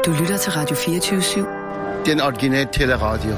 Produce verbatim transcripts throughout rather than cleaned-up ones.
Du lytter til Radio fireogtyve syv. Den originale teleradio.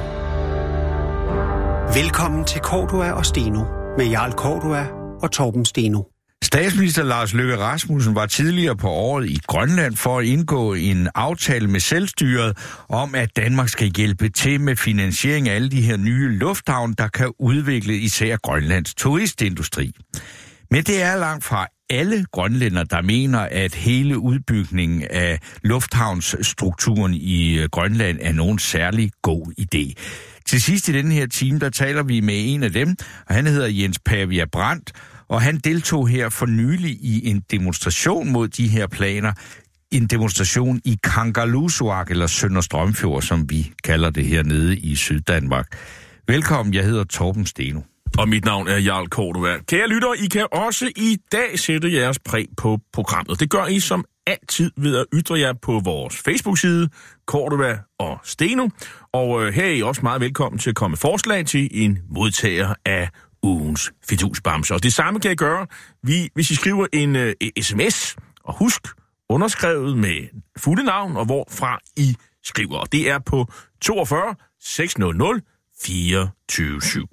Velkommen til Cordua og Steno med Jarl Cordua og Torben Steno. Statsminister Lars Løkke Rasmussen var tidligere på året i Grønland for at indgå en aftale med selvstyret om, at Danmark skal hjælpe til med finansiering af alle de her nye lufthavne, der kan udvikle især Grønlands turistindustri. Men det er langt fra alle grønlænder, der mener, at hele udbygningen af lufthavnsstrukturen i Grønland er nogen særlig god idé. Til sidst i denne her time, der taler vi med en af dem, og han hedder Jens Pavia Brandt, og han deltog her for nylig i en demonstration mod de her planer. En demonstration i Kangerlussuaq, eller Sønder Strømfjord, som vi kalder det hernede i Syddanmark. Velkommen, jeg hedder Torben Steno. Og mit navn er Jarl Cordua. Kære lyttere, I kan også i dag sætte jeres præg på programmet. Det gør I som altid ved at ytre jer på vores Facebook-side, Cordua og Steno. Og øh, her er I også meget velkommen til at komme forslag til en modtager af ugens fidusbamse. Og det samme kan I gøre, vi, hvis I skriver en øh, sms, og husk, underskrevet med fulde navn, og hvorfra I skriver. Og det er på toogfyrre seks hundrede fireogtyve syv.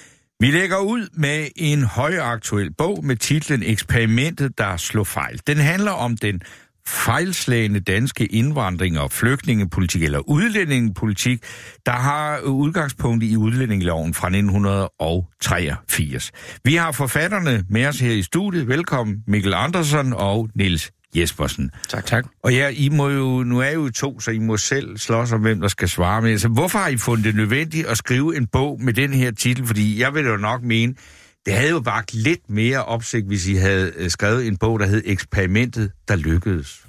Vi lægger ud med en højaktuel bog med titlen Eksperimentet, der slog fejl. Den handler om den fejlslagende danske indvandring og flygtningepolitik, eller udlændingepolitik, der har udgangspunkt i udlændingeloven fra nitten treogfirs. Vi har forfatterne med os her i studiet. Velkommen Mikkel Andersen og Niels Jespersen. Tak, tak. Og ja, I må jo, nu er I jo to, så I må selv slås om, hvem der skal svare med. Så hvorfor har I fundet det nødvendigt at skrive en bog med den her titel? Fordi jeg vil jo nok mene, det havde jo vakt lidt mere opsigt, hvis I havde skrevet en bog, der hed Eksperimentet, der lykkedes.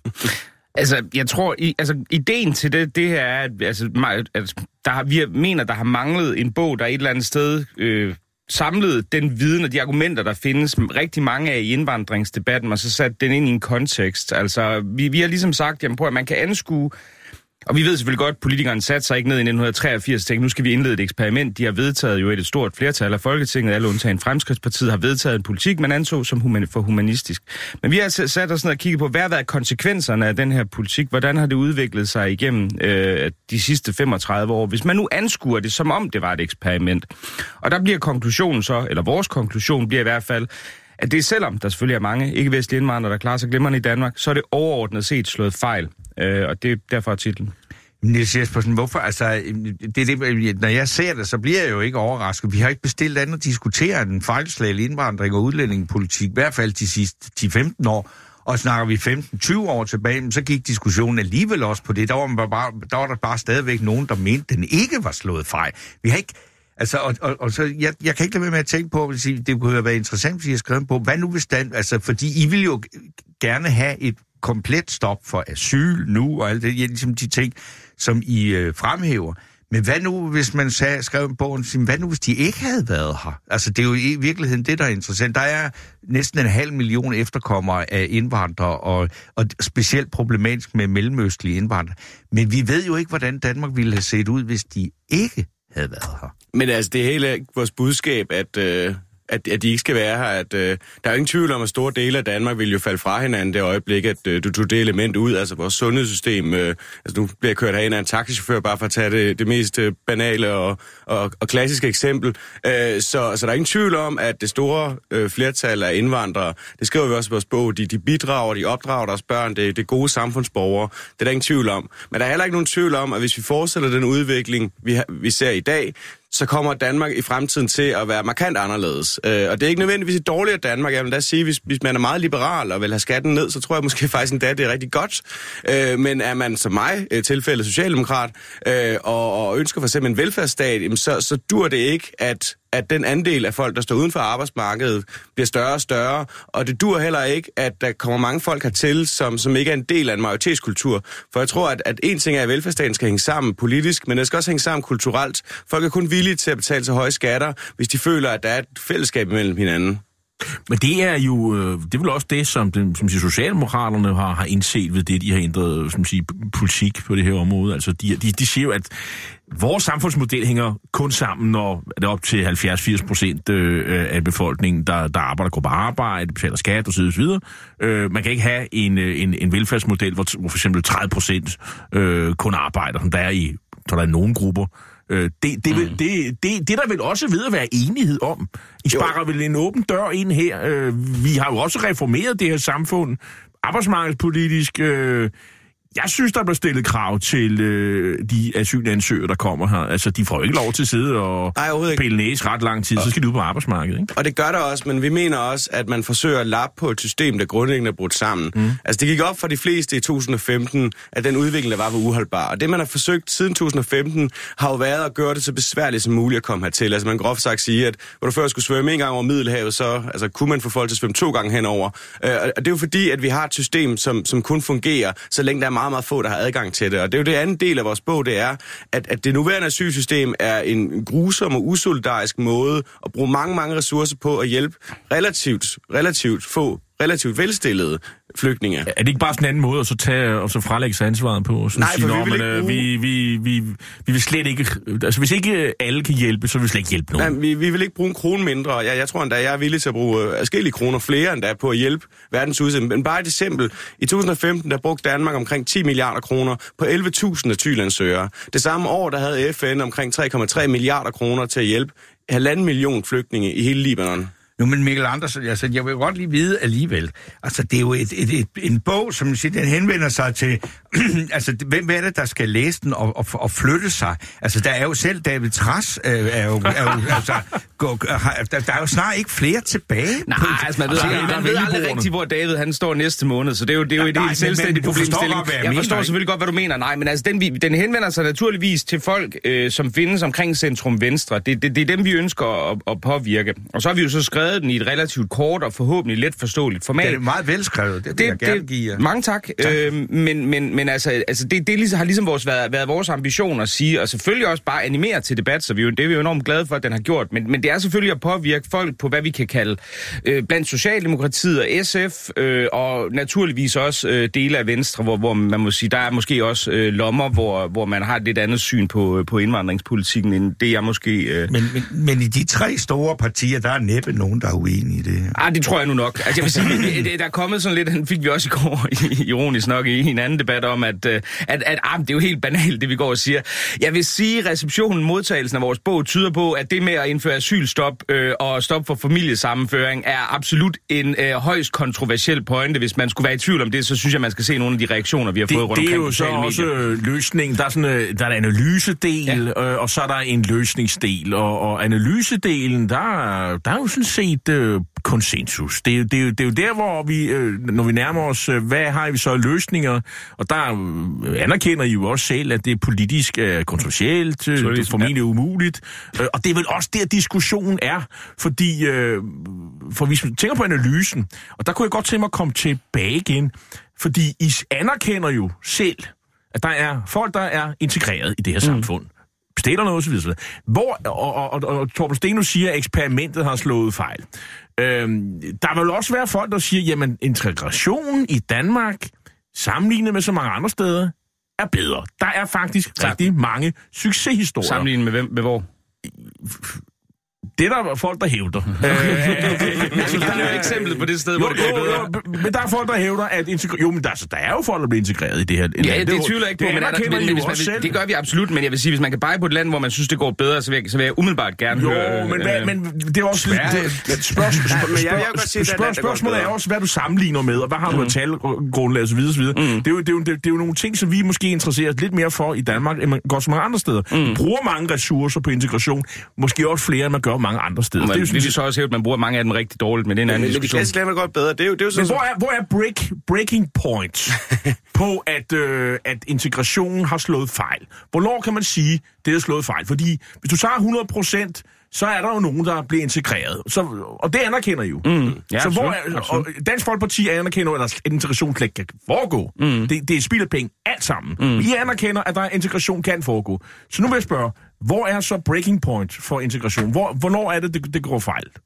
Altså, jeg tror, i, altså, ideen til det, det her er, at altså, der har, vi mener, der har manglet en bog, der et eller andet sted øh, samlet den viden og de argumenter, der findes rigtig mange af i indvandringsdebatten, og så sat den ind i en kontekst. Altså, vi, vi har ligesom sagt, jamen, prøv, at man kan anskue. Og vi ved selvfølgelig godt, at politikerne satte sig ikke ned i nitten treogfirs og tænkte, nu skal vi indlede et eksperiment. De har vedtaget jo et stort flertal af Folketinget, alle undtagen Fremskridtspartiet, har vedtaget en politik, man anså som human- for humanistisk. Men vi har sat os ned og kigget på, hvad har været konsekvenserne af den her politik? Hvordan har det udviklet sig igennem øh, de sidste femogtredive år? Hvis man nu anskuer det, som om det var et eksperiment. Og der bliver konklusionen så, eller vores konklusion bliver i hvert fald, at det selvom der selvfølgelig er mange ikke-vestlige indvandrere, der klarer sig glimrende i Danmark, så er det overordnet set slået fejl. Øh, og det er derfor titlen. Niels Jespersen, hvorfor? Altså, det, det, når jeg ser det, så bliver jeg jo ikke overrasket. Vi har ikke bestilt andet at diskutere den fejlslagne indvandring og udlændingepolitik, i hvert fald de sidste ti til femten år. Og snakker vi femten til tyve år tilbage, så gik diskussionen alligevel også på det. Der var, bare, der var der bare stadigvæk nogen, der mente, den ikke var slået fejl. Vi har ikke... Altså, og, og, og så, jeg, jeg kan ikke lade være med at tænke på, at det kunne have været interessant, hvis I har skrevet på, hvad nu hvis den, altså, fordi I vil jo gerne have et komplet stop for asyl nu, og alt det, ligesom de ting, som I øh, fremhæver. Men hvad nu, hvis man sagde, skrev en bog, hvad nu, hvis de ikke havde været her? Altså, det er jo i virkeligheden det, der er interessant. Der er næsten en halv million efterkommere af indvandrere, og, og specielt problematisk med mellemøstlige indvandrere. Men vi ved jo ikke, hvordan Danmark ville have set ud, hvis de ikke havde været her. Men altså, det er hele vores budskab, at, øh, at, at de ikke skal være her. At, øh, der er jo ingen tvivl om, at store dele af Danmark vil jo falde fra hinanden det øjeblik, at øh, du tog det element ud. Altså vores sundhedssystem, øh, altså nu bliver jeg kørt herind af en taxichauffør, bare for at tage det, det mest øh, banale og, og, og klassiske eksempel. Øh, så, så der er ingen tvivl om, at det store øh, flertal af indvandrere, det skriver vi også i vores bog, de, de bidrager, de opdrager deres børn, det, det er gode samfundsborgere. Det er der ingen tvivl om. Men der er heller ikke nogen tvivl om, at hvis vi fortsætter den udvikling, vi, vi ser i dag, så kommer Danmark i fremtiden til at være markant anderledes. Øh, og det er ikke nødvendigvis et dårligere Danmark. Jeg vil da sige, hvis, hvis man er meget liberal og vil have skatten ned, så tror jeg måske faktisk endda, det er rigtig godt. Øh, men er man som mig, tilfælde socialdemokrat, øh, og, og ønsker for eksempel en velfærdsstat, jamen, så, så dur det ikke, at at den andel af folk, der står uden for arbejdsmarkedet, bliver større og større, og det dur heller ikke, at der kommer mange folk hertil, som, som ikke er en del af en majoritetskultur. For jeg tror, at, at en ting er, at velfærdsstaten skal hænge sammen politisk, men det skal også hænge sammen kulturelt. Folk er kun villige til at betale så høje skatter, hvis de føler, at der er et fællesskab mellem hinanden. Men det er jo, det er vel også det, som, den, som Socialdemokraterne har, har indset ved det, de har ændret som siger, politik på det her område. Altså, de, de, de siger jo, at vores samfundsmodel hænger kun sammen, når det er op til halvfjerds til firs procent af befolkningen, der, der arbejder, går på arbejde, betaler skat osv. osv. Øh, man kan ikke have en, en, en velfærdsmodel, hvor, hvor for eksempel tredive procent øh, kun arbejder, som der er i, der er i nogle grupper. Det, det, mm. det, det, det, det er der vel også ved at være enighed om. I sparker vel en åben dør ind her. Vi har jo også reformeret det her samfund, arbejdsmarkedspolitisk. Jeg synes, der bliver stillet krav til øh, de asylansøgere, der kommer her. Altså, de får jo ikke lov til at sidde og pille næse ret lang tid, så skal de ud på arbejdsmarkedet, ikke? Og det gør der også, men vi mener også, at man forsøger at lappe på et system, der grundlæggende er brudt sammen. Mm. Altså, det gik op for de fleste i to tusind og femten, at den udvikling, der var, var uholdbar. Og det, man har forsøgt siden to tusind og femten, har jo været at gøre det så besværligt som muligt at komme hertil. Altså, man kan groft sagt sige, at hvor du før skulle svømme en gang over Middelhavet, så altså, kunne man få folk til at svømme to gange henover. Øh, og det er jo fordi, at vi har et system, som, som kun fungerer, så længe der er meget, meget få, der har adgang til det. Og det er jo det andet del af vores bog, det er, at, at det nuværende asylsystem er en grusom og usolidarisk måde at bruge mange, mange ressourcer på at hjælpe relativt, relativt få, relativt velstillede flygtninge. Er det ikke bare sådan en anden måde at så tage og så frelægge sig ansvaret på? Nej, for sige, vi vil men, ikke bruge... vi, vi, vi, vi vil slet ikke... Altså, hvis ikke alle kan hjælpe, så vil vi slet ikke hjælpe nogen. Nej, vi, vi vil ikke bruge en krone mindre. Jeg, jeg tror endda, jeg er villig til at bruge adskillige kroner flere endda på at hjælpe verdens udsendte. Men bare et eksempel. I to tusind og femten, der brugte Danmark omkring ti milliarder kroner på elleve tusind asylansøgere. Det samme år, der havde F N omkring tre komma tre milliarder kroner til at hjælpe halvanden million flygtninge i hele Libanon. Nu, men Mikkel Andersen, altså, jeg vil godt lige vide alligevel. Altså, det er jo et, et, et, en bog, som siger, den henvender sig til... altså, hvem er det, der skal læse den og, og, og flytte sig? Altså, der er jo selv David Trads, øh, er jo... Er jo altså, gå, der, der er jo snart ikke flere tilbage. Nej, altså, man ved, altså, man, man ved aldrig rigtigt, hvor David han står næste måned, så det er jo, det er jo ja, et helt selvstændigt problemstilling. Jeg, jeg forstår selvfølgelig godt, hvad du mener. Nej, men altså, den, den henvender sig naturligvis til folk, øh, som findes omkring centrum venstre. Det, det, det er dem, vi ønsker at, at påvirke. Og så har vi jo så skrevet den i et relativt kort og forhåbentlig let forståeligt format. Det er meget velskrevet, det vil det, jeg gerne det, give jer. Mange tak. tak. Øh, men men, men altså, altså det, det ligesom, har ligesom vores, været, været vores ambition at sige, og selvfølgelig også bare animere til debat, så vi jo, det er vi jo enormt glade for, at den har gjort. Men, men det er selvfølgelig at påvirke folk på, hvad vi kan kalde øh, blandt Socialdemokratiet og S F, øh, og naturligvis også øh, dele af Venstre, hvor, hvor man må sige, der er måske også øh, lommer, hvor, hvor man har et lidt andet syn på, på indvandringspolitikken, end det jeg måske... Øh... Men, men, men i de tre store partier, der er næppe nogen, der er uenige i det her. Ah, det tror jeg nu nok. Altså, jeg vil sige, det, der er kommet sådan lidt, den fik vi også i går, ironisk nok, i en anden debat om, at, at, at, at ah, det er jo helt banalt, det vi går og siger. Jeg vil sige, at receptionen, modtagelsen af vores bog, tyder på, at det med at indføre asylstop øh, og stop for familiesammenføring er absolut en øh, højst kontroversiel pointe. Hvis man skulle være i tvivl om det, så synes jeg, man skal se nogle af de reaktioner, vi har det, fået rundt omkring på sociale medier. Det er jo så også løsning. Der er, sådan, der er en analysedel, ja. øh, og så er der en løsningsdel. Og, og analysedelen, der, der er jo sådan set øh, konsensus. Det er, det, er, det er jo der, hvor vi, øh, når vi nærmer os, øh, hvad har vi så af løsninger? Og der øh, anerkender I jo også selv, at det er politisk øh, kontroversielt, øh, det er formentlig umuligt. Øh, og det er vel også der, diskussionen er. Fordi, øh, for hvis vi tænker på analysen, og der kunne jeg godt tænke mig at komme tilbage igen, fordi I anerkender jo selv, at der er folk, der er integreret i det her mm. samfund. Bestiller noget osv. Hvor, og, og, og, og Torben Steno siger, at eksperimentet har slået fejl. Øhm, der vil også være folk, der siger, jamen integrationen i Danmark, sammenlignet med så mange andre steder, er bedre. Der er faktisk ja. rigtig mange succeshistorier. Sammenlignet med hvem? Med hvor? Det er der folk, der hævder. Altså, der er jo eksemplet på det sted, jo, hvor det går bedre. Men der er folk, der hævder, at integra- jo, men der, altså, der er jo folk, der bliver integreret i det her. Ja, det, det tvivler jeg ikke på, men, der, men, men hvis man, det gør vi absolut, men jeg vil sige, hvis man kan pege på et land, hvor man synes, det går bedre, så vil jeg, så vil jeg umiddelbart gerne jo, høre... Jo, men, øh, men det er også lidt... Spørgsmålet er også, hvad du sammenligner med, og hvad har du af talgrundlag osv. Det er jo nogle ting, som vi måske interesserer os lidt mere for i Danmark, end man går så mange andre steder. Vi bruger mange ressourcer på integration, måske også flere, end man gør mange andre steder. Men, det er jo sådan, vi vil så også hæve, at man bruger mange af dem rigtig dårligt, men det er en anden diskussion. Men det kan godt bedre. Det er jo, det er jo sådan, men hvor er, hvor er break, breaking point på, at, øh, at integrationen har slået fejl? Hvornår kan man sige, det har slået fejl? Fordi hvis du tager hundrede procent, så er der jo nogen, der bliver integreret. Så, og det anerkender I jo. Mm. Ja, så hvor er, og Dansk Folkeparti anerkender, at integration slet kan foregå. Mm. Det, det er spild af penge alt sammen. Mm. I anerkender, at der integration kan foregå. Så nu vil jeg spørge, hvor er så breaking point for integration? Hvor, hvornår er det, det, det går fejl?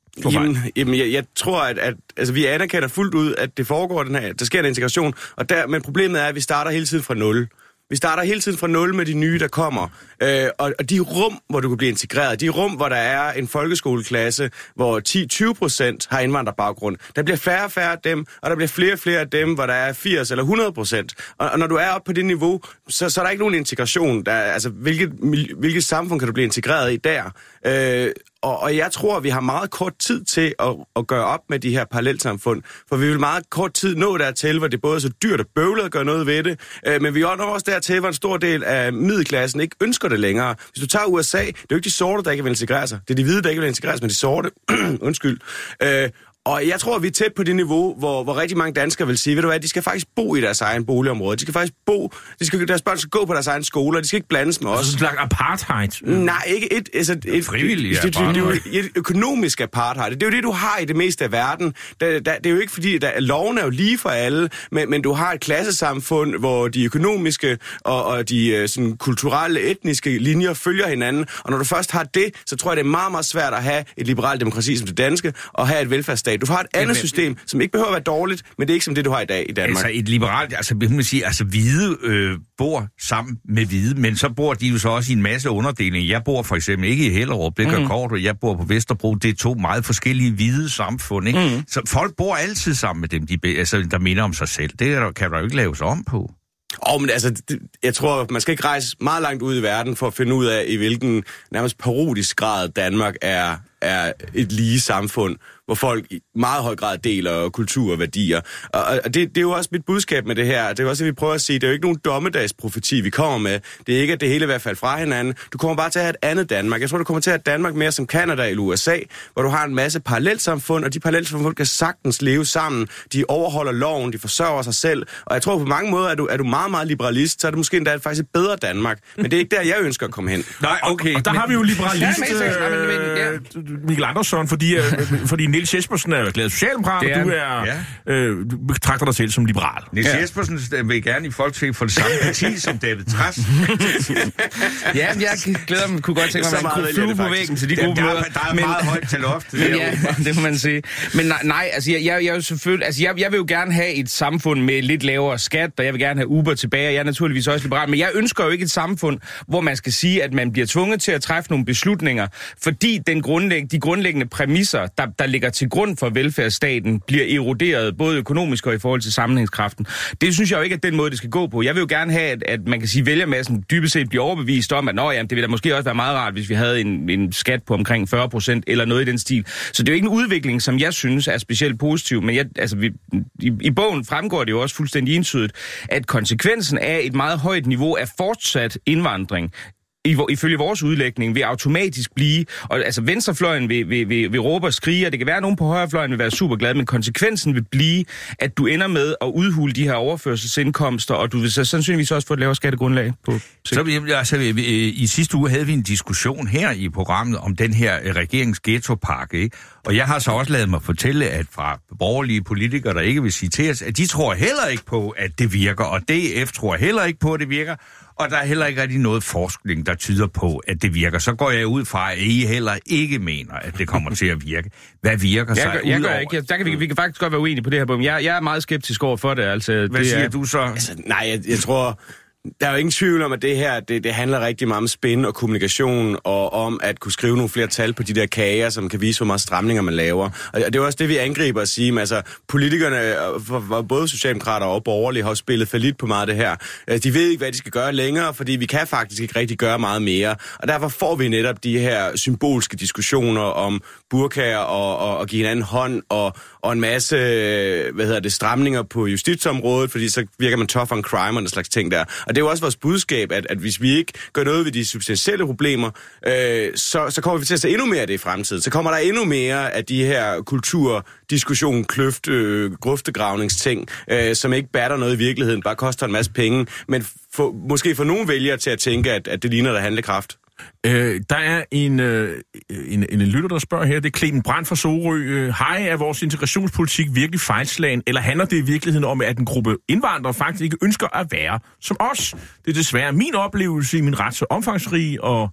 Jamen, jamen jeg, jeg tror, at, at altså, vi anerkender fuldt ud, at det foregår, den her, der sker en integration, og der, men problemet er, at vi starter hele tiden fra nul. Vi starter hele tiden fra nul med de nye, der kommer. Øh, og, og de rum, hvor du kan blive integreret, de rum, hvor der er en folkeskoleklasse, hvor ti til tyve procent har indvandrerbaggrund, der bliver færre og færre af dem, og der bliver flere og flere af dem, hvor der er firs eller hundrede procent. Og, og når du er oppe på det niveau, så, så er der ikke nogen integration. Der, altså, hvilket, hvilket samfund kan du blive integreret i der? Øh, Og, og jeg tror, at vi har meget kort tid til at, at gøre op med de her parallelsamfund, for vi vil meget kort tid nå dertil, hvor det både er så dyrt og bøvlet at gøre noget ved det, øh, men vi når også dertil, hvor en stor del af middelklassen ikke ønsker det længere. Hvis du tager U S A, det er jo ikke de sorte, der ikke vil integrere sig. Det er de hvide, der ikke vil integrere sig, men de sorte. Undskyld. Øh, Og jeg tror, at vi er tæt på det niveau, hvor, hvor rigtig mange danskere vil sige, ved du hvad, de skal faktisk bo i deres egen boligområde. De skal faktisk bo, de skal, deres børn skal gå på deres egen skoler, de skal ikke blandes med os. Altså sådan en slags apartheid? Nej, ikke et... Altså, et frivillig et, det, det, det, det er jo et økonomisk apartheid. Det er jo det, du har i det meste af verden. Det, det er jo ikke fordi, at loven er jo lige for alle, men, men du har et klassesamfund, hvor de økonomiske og, og de sådan, kulturelle, etniske linjer følger hinanden. Og når du først har det, så tror jeg, det er meget, meget svært at have et liberalt demokrati som det danske, og have et velfærdsstat. Du har et andet men, system, som ikke behøver at være dårligt, men det er ikke som det, du har i dag i Danmark. Altså et liberalt, altså vil man sige, altså hvide øh, bor sammen med hvide, men så bor de jo så også i en masse underdelinger. Jeg bor for eksempel ikke i Hellerup, det gør mm. Kort, jeg bor på Vesterbro. Det er to meget forskellige hvide samfund, ikke? Mm. Så folk bor altid sammen med dem, de, altså, der minder om sig selv. Det der, kan der jo ikke laves om på. Åh, oh, men altså, det, jeg tror, man skal ikke rejse meget langt ud i verden for at finde ud af, i hvilken nærmest parodisk grad Danmark er, er et lige samfund, hvor folk i meget høj grad deler kultur og værdier. Og, og det, det er jo også mit budskab med det her. Det er også, at vi prøver at sige, det er jo ikke nogen dommedagsprofeti, vi kommer med. Det er ikke, at det hele i hvert fald fra hinanden. Du kommer bare til at have et andet Danmark. Jeg tror, du kommer til at have Danmark mere som Canada eller U S A, hvor du har en masse parallelsamfund, og de parallelsamfund kan sagtens leve sammen. De overholder loven, de forsørger sig selv. Og jeg tror, på mange måder, er du, er du meget, meget liberalist, så er det måske endda faktisk et bedre Danmark. Men det er ikke der, jeg ønsker at komme hen. Nej, okay. Og, og der men, har vi jo liberalist ja, øh, Mikkel Andersson, fordi, øh, fordi Niels Jespersen er glad socialdemokrat, og du er ja. øh, du betragter dig selv som liberal. Niels ja. Jespersen vil gerne i Folketinget for det samme parti som David Trads. Ja, jeg glæder mig, kunne godt tænke mig, at man kunne flyve på væggen til de gode der, møder. Der, der er men, meget højt til loftet. Ja, det må man sige. Men nej, nej altså, jeg, jeg, jeg, selvfølgelig, altså jeg, jeg vil jo gerne have et samfund med lidt lavere skat, og jeg vil gerne have Uber tilbage, og jeg er naturligvis også liberal, men jeg ønsker jo ikke et samfund, hvor man skal sige, at man bliver tvunget til at træffe nogle beslutninger, fordi den grundlæg, de grundlæggende præmisser, der, der ligger til grund for velfærdsstaten, bliver eroderet både økonomisk og i forhold til sammenhængskraften. Det synes jeg jo ikke, at den måde, det skal gå på. Jeg vil jo gerne have, at, at man kan sige, at vælgermassen dybest set bliver overbevist om, at nå, jamen, det ville da måske også være meget rart, hvis vi havde en, en skat på omkring fyrre procent eller noget i den stil. Så det er jo ikke en udvikling, som jeg synes er specielt positiv, men jeg, altså, vi, i, i bogen fremgår det jo også fuldstændig entydigt, at konsekvensen af et meget højt niveau af fortsat indvandring I, ifølge vores udlægning vil automatisk blive, og altså venstrefløjen vil, vil, vil, vil råbe og skrige, og det kan være, at nogen på højrefløjen vil være super glad, men konsekvensen vil blive, at du ender med at udhule de her overførselsindkomster, og du vil så sandsynligvis også få et lavere skattegrundlag på sigt. Så altså, i sidste uge havde vi en diskussion her i programmet om den her regerings ghettopakke, ikke? Og jeg har så også ladet mig fortælle, at fra borgerlige politikere, der ikke vil citeres, at de tror heller ikke på, at det virker, og D F tror heller ikke på, at det virker, og der er heller ikke rigtig noget forskning, der tyder på, at det virker. Så går jeg ud fra, at I heller ikke mener, at det kommer til at virke. Hvad virker så? Jeg, jeg gør ikke. Jeg, der kan vi, vi kan faktisk godt være uenige på det her punkt. Jeg, jeg er meget skeptisk over for det. Altså, Hvad det siger er, du så? Altså, nej, jeg, jeg tror... Der er jo ingen tvivl om, at det her, det, det handler rigtig meget om spin og kommunikation, og om at kunne skrive nogle flere tal på de der kager, som kan vise, hvor meget stramninger man laver. Og det er også det, vi angriber at sige. Men altså, politikerne, for både socialdemokrater og borgerlige, har spillet fallit på meget af det her. De ved ikke, hvad de skal gøre længere, fordi vi kan faktisk ikke rigtig gøre meget mere. Og derfor får vi netop de her symbolske diskussioner om burkaer og, og, og give hinanden hånd, og, og en masse, hvad hedder det, stramninger på justitsområdet, fordi så virker man tough on crime og den slags ting der. Og det er jo også vores budskab, at, at hvis vi ikke gør noget ved de substantielle problemer, øh, så, så kommer vi til at se endnu mere af det i fremtiden. Så kommer der endnu mere af de her kulturdiskussion, kløft, øh, gruftegravningsting, øh, som ikke batter noget i virkeligheden, bare koster en masse penge, men for, måske for nogle vælgere til at tænke, at, at det ligner der handlekraft. Øh, der er en, øh, en, en lytter, der spørger her, det er Clemen Brandt fra Sorø. Hej, er vores integrationspolitik virkelig fejlslagen, eller handler det i virkeligheden om, at en gruppe indvandrere faktisk ikke ønsker at være som os? Det er desværre min oplevelse i min ret så omfangsrig og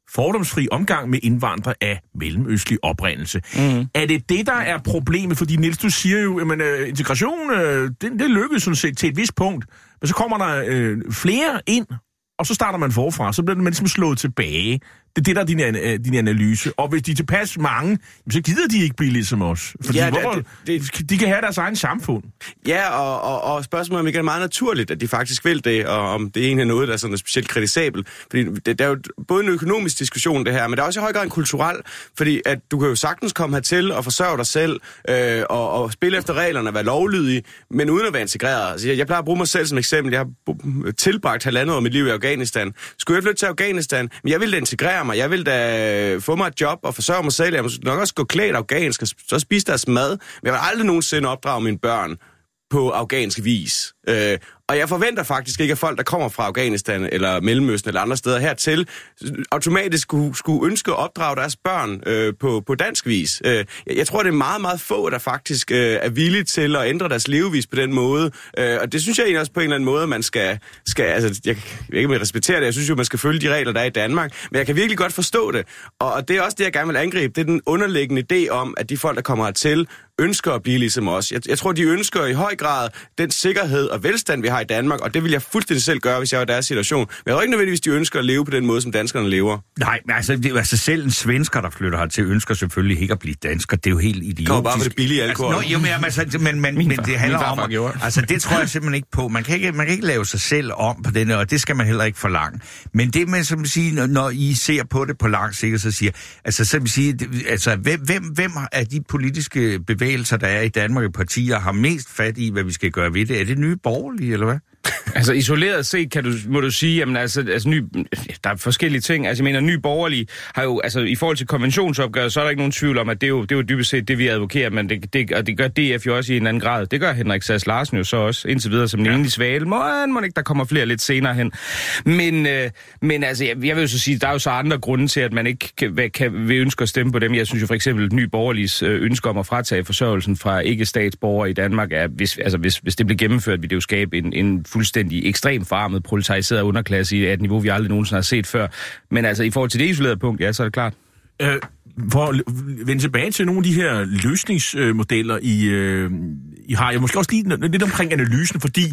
fordomsfri omgang med indvandrere af mellemøstlig oprindelse. Mm. Er det det, der er problemet? Fordi Niels, du siger jo, at øh, integration, øh, det, det lykkes sådan set til et vist punkt, men så kommer der øh, flere ind, og så starter man forfra, så bliver man ligesom slået tilbage. Det er det, der er din, din analyse. Og hvis de er tilpas mange, så gider de ikke blive ligesom os. Fordi ja, hvor, det, det, de kan have deres egen samfund. Ja, og, og, og spørgsmålet er, om det er meget naturligt, at de faktisk vil det, og om det egentlig er noget, der er sådan specielt kritisabelt. Fordi det, der er jo både en økonomisk diskussion, det her, men der er også i høj grad en kulturel, fordi at du kan jo sagtens komme hertil og forsørge dig selv, øh, og, og spille efter reglerne og være lovlydig, men uden at være integreret. Altså, jeg, jeg plejer at bruge mig selv som eksempel. Jeg har tilbragt halvandet år af mit liv i Afghanistan. Skulle jeg flytte til Afghanistan? Men jeg ville da integrere mig. Jeg vil da få mig et job og forsørge mig selv. Jeg må nok også gå klædt afghansk og så spise deres mad. Men jeg vil aldrig nogensinde opdrage mine børn på afghansk vis. Øh, og jeg forventer faktisk ikke, at folk, der kommer fra Afghanistan eller Mellemøsten eller andre steder hertil, automatisk skulle, skulle ønske at opdrage deres børn øh, på, på dansk vis. Øh, jeg tror, det er meget, meget få, der faktisk øh, er villige til at ændre deres levevis på den måde. Øh, og det synes jeg egentlig også på en eller anden måde, man skal... skal altså, jeg, jeg ved ikke, om jeg respekterer det. Jeg synes jo, man skal følge de regler, der er i Danmark. Men jeg kan virkelig godt forstå det. Og, og det er også det, jeg gerne vil angribe. Det er den underliggende idé om, at de folk, der kommer hertil, ønsker at blive ligesom os. Jeg, jeg tror, de ønsker i høj grad den sikkerhed og velstand, vi har i Danmark, og det vil jeg fuldstændig selv gøre, hvis jeg var i deres situation. Men jeg tror ikke nødvendigvis, de ønsker at leve på den måde, som danskerne lever. Nej, men altså, det, altså selv en svensker, der flytter hertil, ønsker selvfølgelig ikke at blive dansker. Det er jo helt idiotisk. Kommer bare for det billige alkohol. Altså, nå, jo, men, altså, men, men, men det handler om... At, altså, det tror jeg simpelthen ikke på. Man kan ikke, man kan ikke lave sig selv om på denne, og det skal man heller ikke forlange. Men det, man som siger, når I ser på det på lang sigt, så siger... Altså, så vil sige, altså, hvem, hvem, hvem af de politiske bevægelser, der er i Danmark i partier, har mest fat i, hvad vi skal gøre ved det? Er det nye borgerlige, eller hvad? Altså isoleret set kan du, må du sige, jamen altså, altså ny, der er forskellige ting. Altså jeg mener, Ny Borgerlige har jo, altså i forhold til konventionsopgøret, så er der ikke nogen tvivl om, at det er jo, det er jo dybest set det, vi advokerer, men det, det, og det gør D F jo også i en anden grad. Det gør Henrik Sass Larsen jo så også, indtil videre som en ja. enlig svale. Må, må ikke, der kommer flere lidt senere hen. Men, øh, men altså, jeg, jeg vil jo så sige, der er jo så andre grunde til, at man ikke kan, kan, vil ønske at stemme på dem. Jeg synes jo for eksempel, at Ny Borgerliges øh, ønske om at fratage forsørgelsen fra ikke-statsborgere i Danmark, er, hvis, altså, hvis, hvis det bliver gennemført, vil det jo skabe en, en fuldstændig ekstremt forarmet, proletariseret underklasse i et niveau, vi aldrig nogensinde har set før. Men altså, i forhold til det isolerede punkt, ja, så er det klart. Øh, for at vende tilbage til nogle af de her løsningsmodeller, I, øh, I har, jeg måske også lige lidt omkring analysen, fordi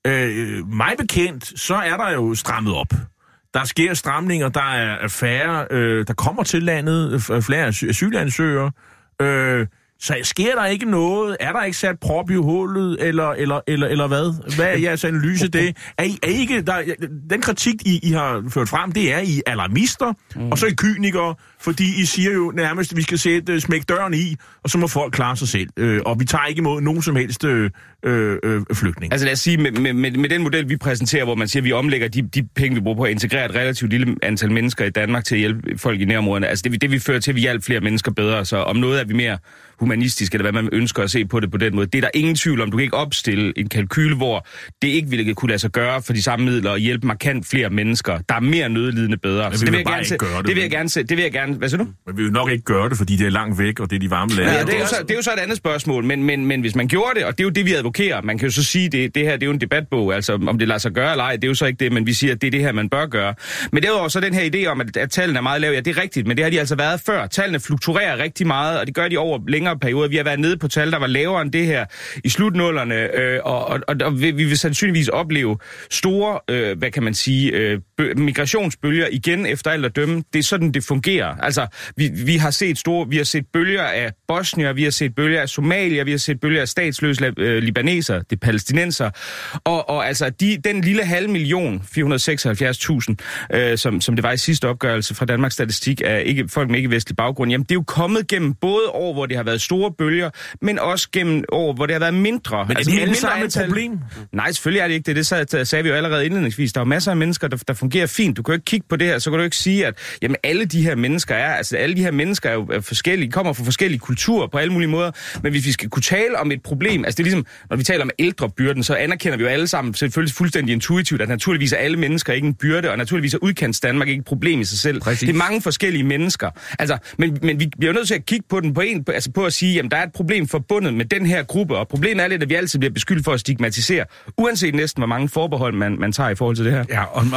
øh, mig bekendt, så er der jo strammet op. Der sker stramninger, der er færre, øh, der kommer til landet, flere asylansøgere, øh, så sker der ikke noget? Er der ikke sat prop i hullet, eller, eller, eller, eller hvad? Hvad er jeres analyse det? Er I, er I ikke, der, den kritik, I, I har ført frem, det er I alarmister, mm. og så er I kynikere, fordi I siger jo nærmest, at vi skal sætte smæk døren i, og så må folk klare sig selv. Øh, og vi tager ikke imod nogen som helst øh, øh, flygtning. Altså lad os sige, med, med, med, med den model, vi præsenterer, hvor man siger, at vi omlægger de, de penge, vi bruger på at integrere et relativt lille antal mennesker i Danmark til at hjælpe folk i nærområderne. Altså det, det vi fører til, at vi hjælper flere mennesker bedre, så om noget er vi mere humanistisk, eller hvad man ønsker at se på det på den måde. Det er der ingen tvivl om. Du kan ikke opstille en kalkyl, hvor det ikke ville kunne lade sig gøre for de samme midler at hjælpe markant flere mennesker. Der er mere nødlidende bedre. Så det vil jeg gerne se. Det vil jeg gerne se. Det vil jeg gerne. Hvad siger du? Men vi vil nok ikke gøre det, fordi det er langt væk, og det er de varme lande. Ja, det er jo så, det er jo så et andet spørgsmål, men, men, men hvis man gjorde det, og det er jo det, vi advokerer, man kan jo så sige, det, det her det er jo en debatbog, altså om det lader sig gøre eller ej, det er jo så ikke det, men vi siger, at det er det her, man bør gøre. Men derudover så den her idé om, at, at tallene er meget lave, ja, det er rigtigt, men det har de altså været før. Tallene fluktuerer rigtig meget, og det gør de over længere perioder. Vi har været nede på tal, der var lavere end det her i slutnullerne, øh, og, og, og, og vi vil sandsynligvis opleve store, øh, hvad kan man sige, øh, bø- migrationsbølger igen efter alt at dømme. Det er sådan, det fungerer. Altså, vi, vi har set store, vi har set bølger af bosnier, vi har set bølger af somalier, vi har set bølger af statsløse øh, libaneser, det palæstinenser, og, og altså, de, den lille halv million, fire hundrede og seksoghalvfjerds tusind, øh, som, som det var i sidste opgørelse fra Danmarks Statistik af ikke, folk med ikke-vestlig baggrund, jamen det er jo kommet gennem både år, hvor det har været store bølger, men også gennem år, hvor det har været mindre. Men altså, er det alle sammen antal... et problem? Nej, selvfølgelig er det ikke det. Det sagde, sagde vi jo allerede indledningsvis. Der er masser af mennesker, der, der fungerer fint. Du kan jo ikke kigge på det her, så kan du ikke sige, at jamen, alle de her mennesker er, altså alle de her mennesker er jo er forskellige, kommer fra forskellige kulturer på alle mulige måder, men hvis vi skal kunne tale om et problem, altså det er ligesom, når vi taler om ældrebyrden, så anerkender vi jo alle sammen selvfølgelig fuldstændig intuitivt, at naturligvis er alle mennesker ikke en byrde, og naturligvis er udkants Danmark ikke et problem i sig selv. Præcis. Det er mange forskellige mennesker. Altså, men, men vi bliver jo nødt til at kigge på den på en, altså på at sige, jamen der er et problem forbundet med den her gruppe, og problemet er lidt, at vi altid bliver beskyldt for at stigmatisere, uanset næsten hvor mange forbehold man, man tager i forhold til det her. Ja, og, og man kan se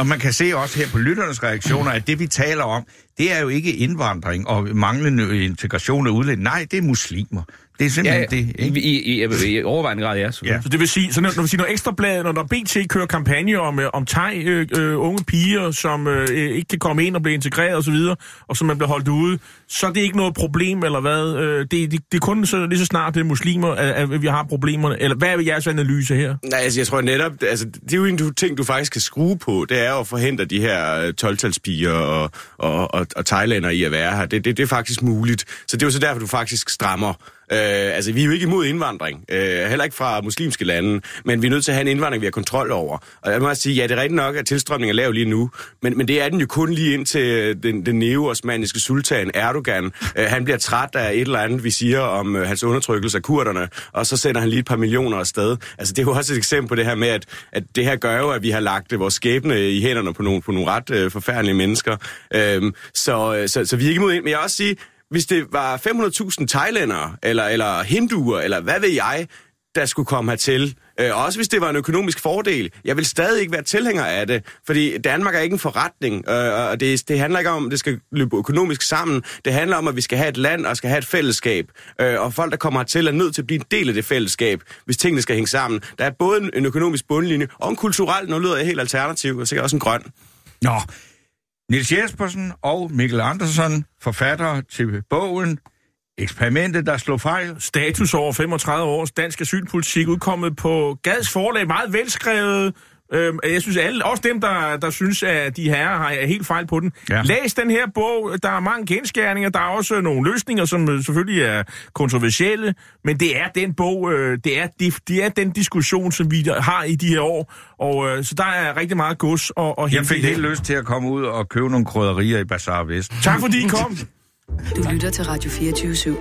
se også her på lytternes reaktioner, at det vi taler om, det er jo ikke indvandring og manglende integration af udlændinge. Nej, det er muslimer. Det er simpelthen ja, det, ikke? I, i, i, i overvejende grad, ja. ja. Så det vil sige, så når, når vi siger, når Ekstrabladet, når der B T kører kampagne om, om thai, øh, øh, unge piger, som øh, ikke kan komme ind og blive integreret osv., og, og som man bliver holdt ude, så er det ikke noget problem, eller hvad? Øh, det, det, det er kun så, lige så snart det er muslimer, at, at vi har problemerne. Eller hvad er jeres analyse her? Nej, altså jeg tror netop, altså det er jo en ting, du faktisk kan skrue på, det er jo at forhindre de her tolv-talspiger og, og, og, og thailænder i at være her. Det, det, det er faktisk muligt. Så det er jo så derfor, du faktisk strammer. Øh, altså, vi er jo ikke imod indvandring, øh, heller ikke fra muslimske lande, men vi er nødt til at have en indvandring, vi har kontrol over. Og jeg må også sige, ja, det er rigtigt nok, at tilstrømningen er lav lige nu, men, men det er den jo kun lige indtil den, den neo-osmaniske sultan Erdogan, øh, han bliver træt af et eller andet, vi siger om øh, hans undertrykkelse af kurderne, og så sender han lige et par millioner afsted. Altså, det er jo også et eksempel på det her med, at, at det her gør jo, at vi har lagt øh, vores skæbne i hænderne på nogle, på nogle ret øh, forfærdelige mennesker. Øh, så, så, så vi er ikke imod ind, men jeg vil også sige, hvis det var fem hundrede tusind thailændere, eller, eller hinduer, eller hvad ved jeg, der skulle komme hertil, øh, også hvis det var en økonomisk fordel, jeg vil stadig ikke være tilhænger af det, fordi Danmark er ikke en forretning, øh, og det, det handler ikke om, at det skal løbe økonomisk sammen, det handler om, at vi skal have et land, og skal have et fællesskab, øh, og folk, der kommer hertil, er nødt til at blive en del af det fællesskab, hvis tingene skal hænge sammen. Der er både en, en økonomisk bundlinje, og en kulturel, nu lyder jeg helt alternativ, og sikkert også en grøn. Nå, Niels Jespersen og Mikkel Andersen, forfattere til bogen Eksperimentet, der slog fejl. Status over femogtredive års dansk asylpolitik, udkommet på Gads forlag, meget velskrevet. Øhm, jeg synes, alle, også dem, der, der synes, at de herrer har helt fejl på den. Ja. Læs den her bog. Der er mange genskærninger. Der er også nogle løsninger, som selvfølgelig er kontroversielle. Men det er den bog, øh, det, er, det, det er den diskussion, som vi har i de her år. Og øh, så der er rigtig meget gods og, og jeg fik helt lyst til at komme ud og købe nogle krydderier i Bazaar Vest. Tak fordi I kom. Du lytter til Radio fireogtyve syv.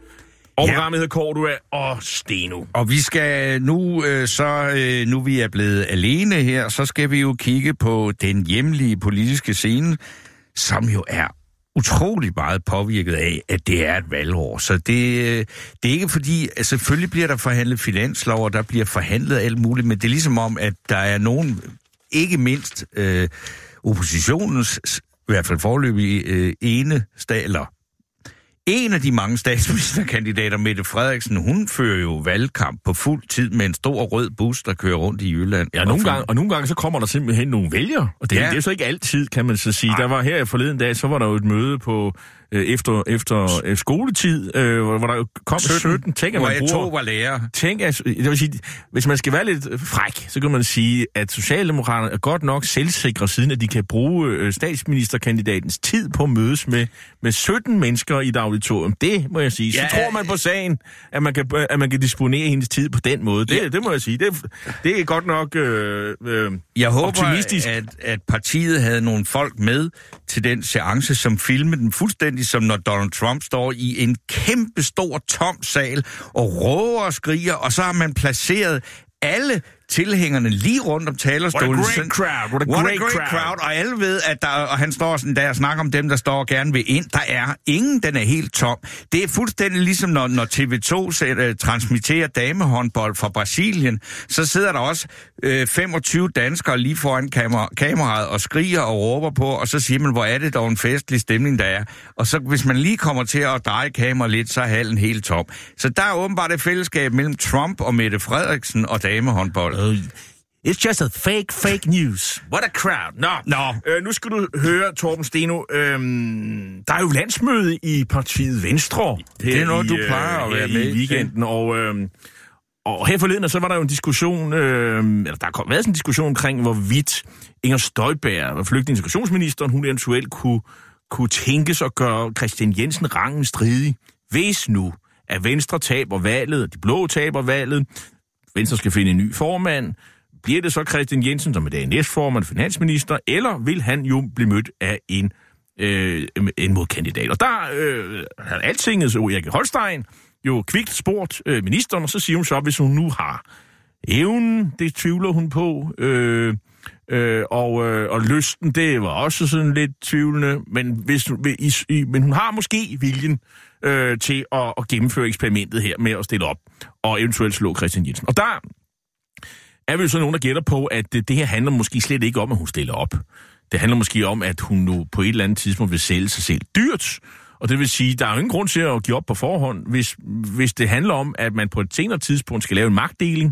Og programmet hedder Cordua og Steno. Og vi skal nu, øh, så øh, nu vi er blevet alene her, så skal vi jo kigge på den hjemlige politiske scene, som jo er utrolig meget påvirket af, at det er et valgår. Så det, øh, det er ikke fordi, altså selvfølgelig bliver der forhandlet finanslov, og der bliver forhandlet alt muligt, men det er ligesom om, at der er nogen, ikke mindst øh, oppositionens, i hvert fald foreløbig øh, ene staler. En af de mange statsministerkandidater, Mette Frederiksen, hun fører jo valgkamp på fuld tid med en stor rød bus, der kører rundt i Jylland. Ja, nogle gange, og nogle gange så kommer der simpelthen nogle vælgere, og det, ja. det er så ikke altid, kan man så sige. Ej. Der var her forleden dag, så var der jo et møde på øh, efter, efter øh, skoletid, øh, hvor der kom sytten, sytten tænk, at man bruger... to var lærer. Tænk, at, det vil sige, hvis man skal være lidt fræk, så kan man sige, at Socialdemokraterne er godt nok selvsikre, siden at de kan bruge øh, statsministerkandidatens tid på at mødes med, med sytten mennesker i et auditorium. Det må jeg sige. Så ja, tror man på sagen, at man, kan, at man kan disponere hendes tid på den måde. Det, ja. det må jeg sige. Det, det er godt nok øh, øh, jeg håber, optimistisk. At, at partiet havde nogle folk med til den seance, som filmede den fuldstændig som når Donald Trump står i en kæmpe stor tom sal og råber og skriger, og så har man placeret alle tilhængerne lige rundt om talerstolen. What a great crowd, what a what great, a great crowd. crowd. Og alle ved, at der, og han står sådan der og snakker om dem, der står og gerne vil ind. Der er ingen, den er helt tom. Det er fuldstændig ligesom, når, når T V to uh, transmitterer damehåndbold fra Brasilien, så sidder der også uh, femogtyve danskere lige foran kamera, kameraet og skriger og råber på, og så siger man, hvor er det dog en festlig stemning, der er. Og så hvis man lige kommer til at dreje kameraet lidt, så er hallen helt tom. Så der er åbenbart et fællesskab mellem Trump og Mette Frederiksen og damehåndbold. Uh, it's just a fake, fake news. What a crowd. Nå, Nå. Øh, nu skal du høre, Torben Steno. Øhm, der er jo landsmøde i partiet Venstre. Det er noget, i, du plejer at være i, med i weekenden. Og, øhm, og her forleden, så var der jo en diskussion, øhm, eller der har været sådan en diskussion omkring, hvorvidt Inger Støjberg, flygtninge- integrationsministeren, hun eventuelt kunne, kunne tænkes at gøre Christian Jensen rangen stridig. Hvis nu, at Venstre taber valget, de blå taber valget, Venstre skal finde en ny formand, bliver det så Christian Jensen, som er det næstformand, finansminister, eller vil han jo blive mødt af en, øh, en modkandidat? Og der øh, har Altinget, så Erik Holstein, jo kvikt spurgt øh, ministeren, og så siger hun så, hvis hun nu har evnen, det tvivler hun på, øh, øh, og, øh, og lysten, det var også sådan lidt tvivlende, men, hvis, i, i, men hun har måske viljen øh, til at, at gennemføre eksperimentet her med at stille op, og eventuelt slå Christian Jensen. Og der er vi jo så nogen, der gætter på, at det, det her handler måske slet ikke om, at hun stiller op. Det handler måske om, at hun nu på et eller andet tidspunkt vil sælge sig selv dyrt. Og det vil sige, der er jo ingen grund til at give op på forhånd, hvis, hvis det handler om, at man på et senere tidspunkt skal lave en magtdeling.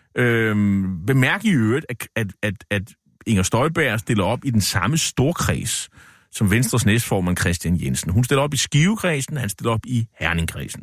Øhm, bemærk i øvrigt, at, at, at, at Inger Støjberg stiller op i den samme storkreds som Venstres næstformand Christian Jensen. Hun stiller op i Skivekredsen, han stiller op i Herningkredsen.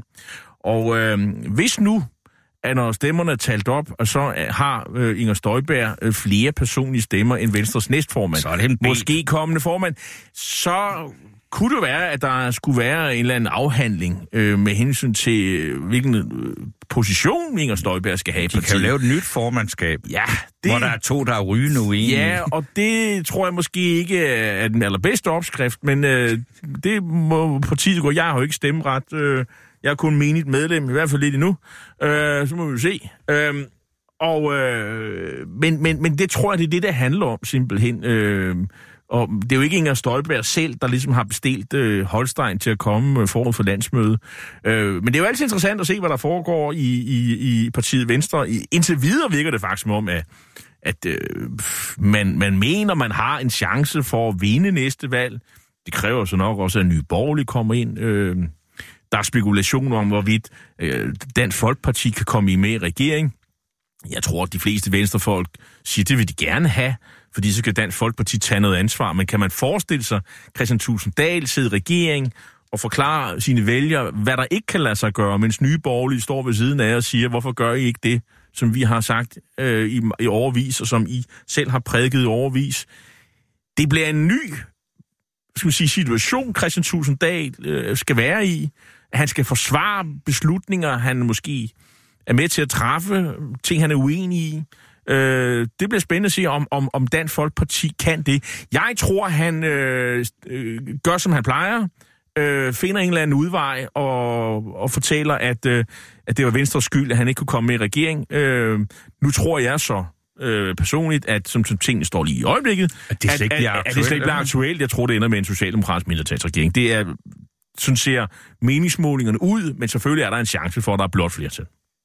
Og øhm, hvis nu, at når stemmerne er talt op, og så har øh, Inger Støjberg øh, flere personlige stemmer end Venstres næstformand, så er det måske kommende formand, så kunne det være, at der skulle være en eller anden afhandling øh, med hensyn til, øh, hvilken øh, position Inger Støjberg skal have. De kan jo lave et nyt formandskab, ja, det, hvor der er to, der er rygende uenige. Ja, og det tror jeg måske ikke er den allerbedste opskrift, men øh, det må partiet gå. Jeg har jo ikke stemmeret. Øh, jeg er kun menigt medlem, i hvert fald lidt endnu. Øh, så må vi jo se. Øh, og, øh, men, men, men det tror jeg, det er det, det handler om, simpelthen. Øh, Og det er jo ikke Inger Støjberg selv, der ligesom har bestilt øh, Holstein til at komme øh, forud for landsmøde. Øh, men det er jo altid interessant at se, hvad der foregår i, i, i partiet Venstre. I, indtil videre virker det faktisk som om, at, at øh, man, man mener, man har en chance for at vinde næste valg. Det kræver så nok også, at Nye Borgerlige kommer ind. Øh, der er spekulationer om, hvorvidt øh, Dansk Folkeparti kan komme i med i regering. Jeg tror, at de fleste venstrefolk siger, det vil de gerne have, fordi så kan Dansk Folkeparti tage noget ansvar. Men kan man forestille sig, Kristian Thulesen Dahl sidder i regering og forklare sine vælgere, hvad der ikke kan lade sig gøre, mens Nye Borgerlige står ved siden af og siger, hvorfor gør I ikke det, som vi har sagt øh, i, i overvis, og som I selv har prædiket i overvis. Det bliver en ny skal man sige, situation, Kristian Thulesen Dahl øh, skal være i. Han skal forsvare beslutninger, han måske er med til at træffe, ting han er uenig i. Øh, det bliver spændende at se, om, om, om Dansk Folkeparti kan det. Jeg tror, han øh, øh, gør, som han plejer, øh, finder en eller anden udvej og, og fortæller, at, øh, at det var Venstres skyld, at han ikke kunne komme med i regering. Øh, nu tror jeg så øh, personligt, at som, som tingene står lige i øjeblikket, at det slet ikke bliver aktuelt. At det slet ikke bliver aktuelt. Jeg tror, det ender med en socialdemokratisk mindretalsregering. Det er, sådan ser meningsmålingerne ud, men selvfølgelig er der en chance for, at der er blot flertal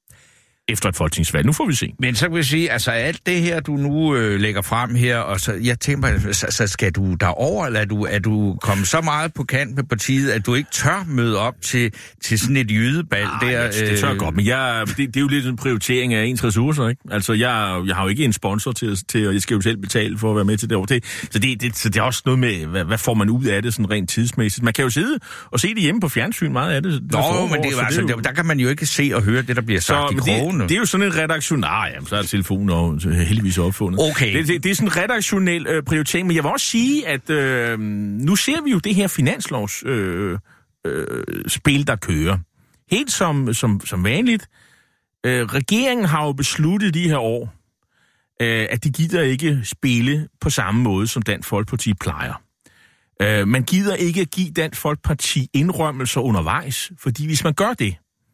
efter et folketingsvalg. Nu får vi se. Men så vil jeg sige, altså alt det her, du nu øh, lægger frem her, og så, jeg tænker, så, så skal du derover, eller er du, er du kommet så meget på kant med partiet, at du ikke tør møde op til, til sådan et jydebal Ej, der? Øh... Det tør jeg godt, men jeg, det, det er jo lidt en prioritering af ens ressourcer, ikke? Altså, jeg, jeg har jo ikke en sponsor til, til, og jeg skal jo selv betale for at være med til det over. Det, så, det, det, så det er også noget med, hvad, hvad får man ud af det sådan rent tidsmæssigt? Man kan jo sidde og se det hjemme på fjernsyn, meget af det. Nå, foregår, men det er jo, altså, det er jo... der kan man jo ikke se og høre det, der bliver sagt så, i krogene. Det, det er jo sådan en redaktion... Nej, jamen, så er telefonen og heldigvis opfundet. Okay. Det, det, det er sådan en redaktionel øh, prioritering, men jeg vil også sige, at øh, nu ser vi jo det her finanslovs øh, øh, spil, der kører. Helt som, som, som vanligt. Øh, regeringen har jo besluttet de her år, øh, at de gider ikke spille på samme måde, som Dansk Folkeparti plejer. Øh, man gider ikke at give Dansk Folkeparti indrømmelser undervejs, fordi hvis man gør det,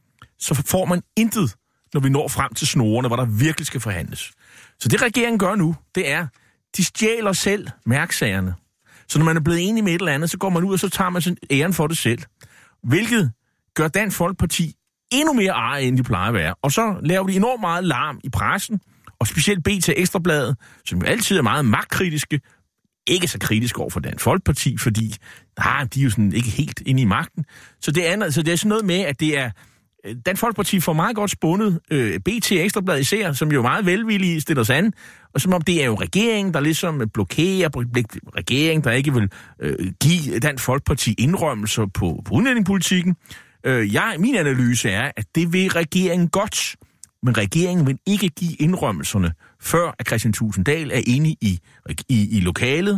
så får man intet, når vi når frem til snorene, hvor der virkelig skal forhandles. Så det regeringen gør nu, det er, de stjæler selv mærksagerne. Så når man er blevet enig med et eller andet, så går man ud, og så tager man sådan æren for det selv. Hvilket gør Dansk Folkeparti endnu mere eje, end de plejer at være. Og så laver de enormt meget larm i pressen, og specielt B T Ekstrabladet, som jo altid er meget magtkritiske, ikke så kritiske over for Dansk Folkeparti, fordi ah, de er jo sådan ikke helt inde i magten. Så det, andet, så det er sådan noget med, at det er Dansk Folkeparti får meget godt spundet øh, B T Ekstrabladet især, som jo meget velvillige stiller sig an, og som om det er jo regeringen, der ligesom blokerer, regeringen, der ikke vil øh, give Dansk Folkeparti indrømmelser på, på udlændingepolitikken. Øh, jeg, min analyse er, at det vil regeringen godt, men regeringen vil ikke give indrømmelserne, før at Kristian Thulesen Dahl er inde i, i, i lokalet,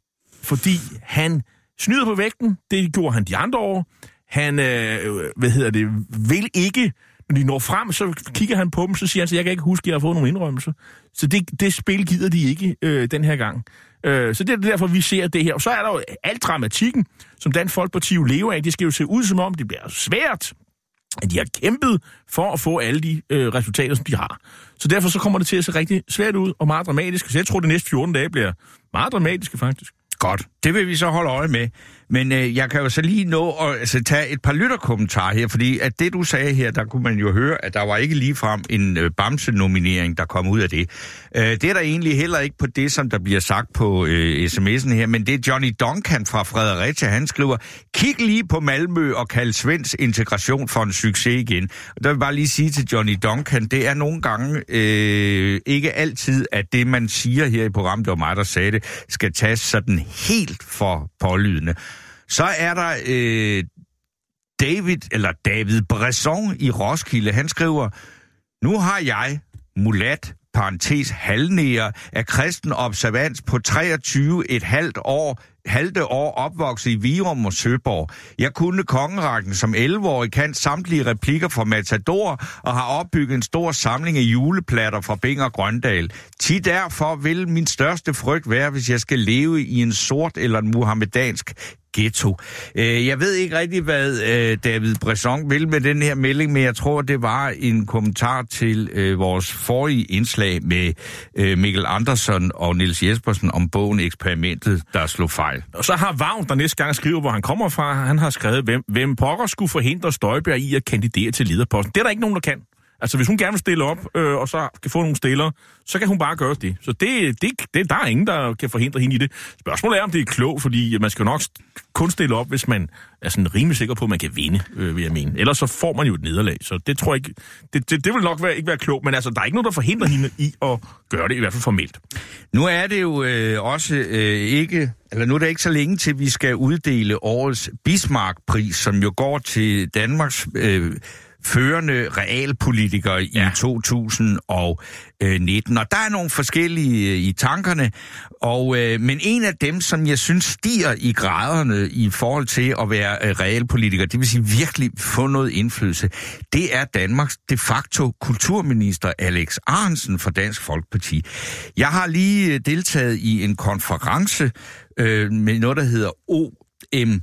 fordi han snyder på vægten, det gjorde han de andre år. Han, øh, hvad hedder det, vil ikke, når de når frem, så kigger han på dem, så siger han, så jeg kan ikke huske, at jeg har fået nogle indrømmelser. Så det, det spil gider de ikke øh, den her gang. Øh, så det er derfor, vi ser det her. Og så er der jo alt dramatikken, som Dansk Folkeparti jo lever af. Det skal jo se ud som om, det bliver svært, at de har kæmpet for at få alle de øh, resultater, som de har. Så derfor så kommer det til at se rigtig svært ud og meget dramatisk. Så jeg tror, at de næste fjorten dage bliver meget dramatiske, faktisk. Godt, det vil vi så holde øje med. Men øh, jeg kan jo så lige nå at altså, tage et par lytterkommentarer her, fordi at det, du sagde her, der kunne man jo høre, at der var ikke ligefrem en øh, Bamse-nominering, der kom ud af det. Øh, det er der egentlig heller ikke på det, som der bliver sagt på øh, sms'en her, men det er Johnny Duncan fra Fredericia, han skriver, kig lige på Malmø og kald svensk integration for en succes igen. Og der vil bare lige sige til Johnny Duncan, det er nogle gange øh, ikke altid, at det, man siger her i programmet, det var mig, der sagde det, skal tages sådan helt for pålydende. Så er der øh, David, eller David Bresson i Roskilde. Han skriver, nu har jeg, mulat, parentes halvnære, af kristen observans på treogtyve et halvt år, halvte år opvokset i Virum og Søborg. Jeg kunne kongerækken som elleve-årig, kan samtlige replikker fra Matador og har opbygget en stor samling af juleplatter fra Bing og Grøndal. Til derfor vil min største frygt være, hvis jeg skal leve i en sort eller en muhammedansk ghetto. Jeg ved ikke rigtig, hvad David Bresson vil med den her melding, men jeg tror, det var en kommentar til vores forrige indslag med Mikkel Andersen og Niels Jespersen om bogen Eksperimentet, der slog fejl. Og så har Vagn, der næste gang skriver, hvor han kommer fra, han har skrevet, hvem, hvem pokker skulle forhindre Støjberg i at kandidere til lederposten. Det er der ikke nogen, der kan. Altså, hvis hun gerne vil stille op, øh, og så kan få nogle stillere, så kan hun bare gøre det. Så det, det, det, der er ingen, der kan forhindre hende i det. Spørgsmålet er, om det er klogt, fordi man skal nok kun stille op, hvis man er sådan rimelig sikker på, at man kan vinde, øh, vil jeg mene. Ellers så får man jo et nederlag, så det tror jeg ikke, det, det, det vil nok være, ikke være klogt, men altså, der er ikke nogen, der forhindrer hende i at gøre det, i hvert fald formelt. Nu er det jo øh, også øh, ikke, eller nu er det ikke så længe til, vi skal uddele årets Bismarck-pris, som jo går til Danmarks øh, førende realpolitikere i ja. to tusind nitten. Og der er nogle forskellige øh, i tankerne, og, øh, men en af dem, som jeg synes stiger i graderne i forhold til at være øh, realpolitiker, det vil sige virkelig få noget indflydelse, det er Danmarks de facto kulturminister Alex Ahrendtsen fra Dansk Folkeparti. Jeg har lige øh, deltaget i en konference øh, med noget, der hedder O M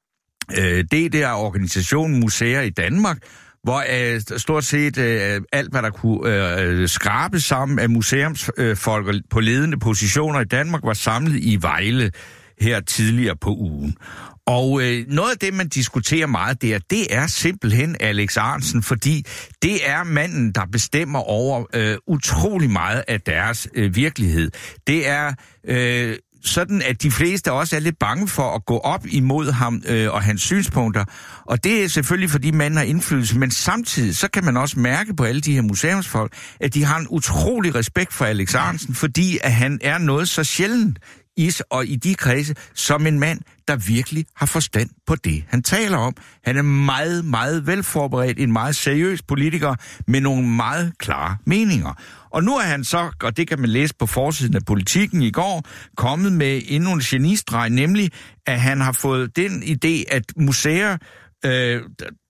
D, det er organisationen Museer i Danmark, hvor øh, stort set øh, alt, hvad der kunne øh, skrabe sammen af museumsfolk øh, på ledende positioner i Danmark, var samlet i Vejle her tidligere på ugen. Og øh, noget af det, man diskuterer meget der, det er simpelthen Alex Ahrendtsen, fordi det er manden, der bestemmer over øh, utrolig meget af deres øh, virkelighed. Det er Øh, sådan, at de fleste også er lidt bange for at gå op imod ham øh, og hans synspunkter. Og det er selvfølgelig, fordi manden har indflydelse, men samtidig så kan man også mærke på alle de her museumsfolk, at de har en utrolig respekt for Alex Ahrendtsen, fordi at han er noget så sjældent i og i de kredse som en mand, der virkelig har forstand på det, han taler om. Han er meget, meget velforberedt, en meget seriøs politiker med nogle meget klare meninger. Og nu er han så, og det kan man læse på forsiden af Politikken i går, kommet med endnu en genistreg, nemlig at han har fået den idé, at museer, øh,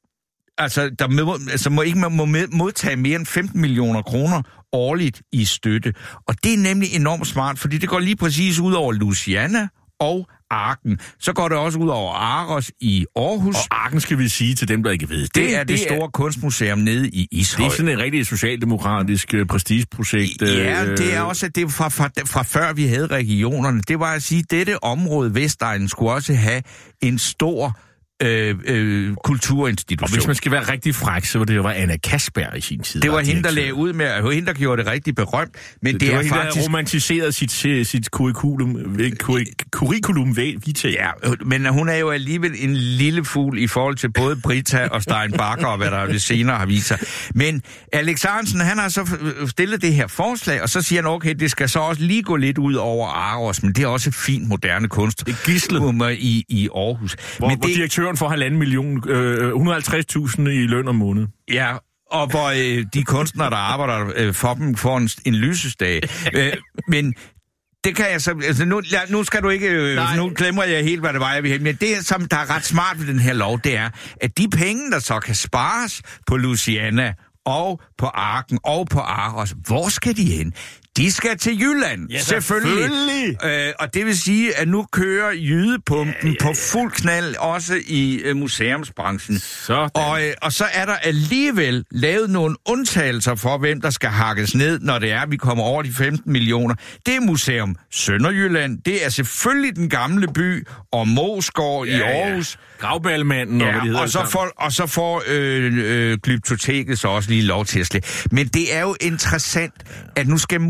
altså, der må, altså må ikke må modtage mere end femten millioner kroner årligt i støtte. Og det er nemlig enormt smart, fordi det går lige præcis ud over Louisiana og Arken. Så går det også ud over Aros i Aarhus. Og Arken skal vi sige til dem, der ikke ved. Det, det er det, det store er, kunstmuseum nede i Ishøj. Det er sådan et rigtig socialdemokratisk uh, prestigeprojekt. Ja, øh, det er også det er fra, fra, fra før vi havde regionerne. Det var at sige, at dette område, Vestegnen, skulle også have en stor Øh, øh, kulturinstitution. Og hvis man skal være rigtig fræk, så var det jo var Anna Kasberg i sin tid. Det var hende, der lagde ud med, at hende, der gjorde det rigtig berømt. Men det, det, det er var hende, faktisk der romantiserede sit, sit curriculum, curriculum vitae. Ja, men hun er jo alligevel en lille fugl i forhold til både Brita og Stein Bakker, og hvad der senere har vist sig. Men Alex Ahrendtsen, han har så stillet det her forslag, og så siger han, okay, det skal så også lige gå lidt ud over Aros, men det er også fint moderne kunst. Det er gidslet. I, i Aarhus. Hvor, men hvor det, direktøren for halvanden million, øh, et hundrede og halvtreds tusind i løn om måneden. Ja, og hvor øh, de kunstnere, der arbejder øh, for dem, får en, en lysesdag. øh, men det kan jeg så... Altså nu, ja, nu skal du ikke... Øh, nu glemmer jeg helt, hvad det var, jeg vil have. Men det, som der er ret smart ved den her lov, det er, at de penge, der så kan spares på Louisiana og på Arken og på Aros, hvor skal de hen? De skal til Jylland, ja, selvfølgelig. selvfølgelig. Øh, og det vil sige, at nu kører jydepumpen ja, ja, ja. på fuld knald, også i øh, museumsbranchen. Sådan. Og, øh, og så er der alligevel lavet nogle undtagelser for, hvem der skal hakkes ned, når det er, vi kommer over de femten millioner. Det er Museum Sønderjylland. Det er selvfølgelig den gamle by og Moesgaard ja, i Aarhus. Ja. Gravballemanden, ja, og hvad de hedder. Og så får, og så får øh, øh, Glyptoteket så også lige lov til at slæbe. Men det er jo interessant, at nu skal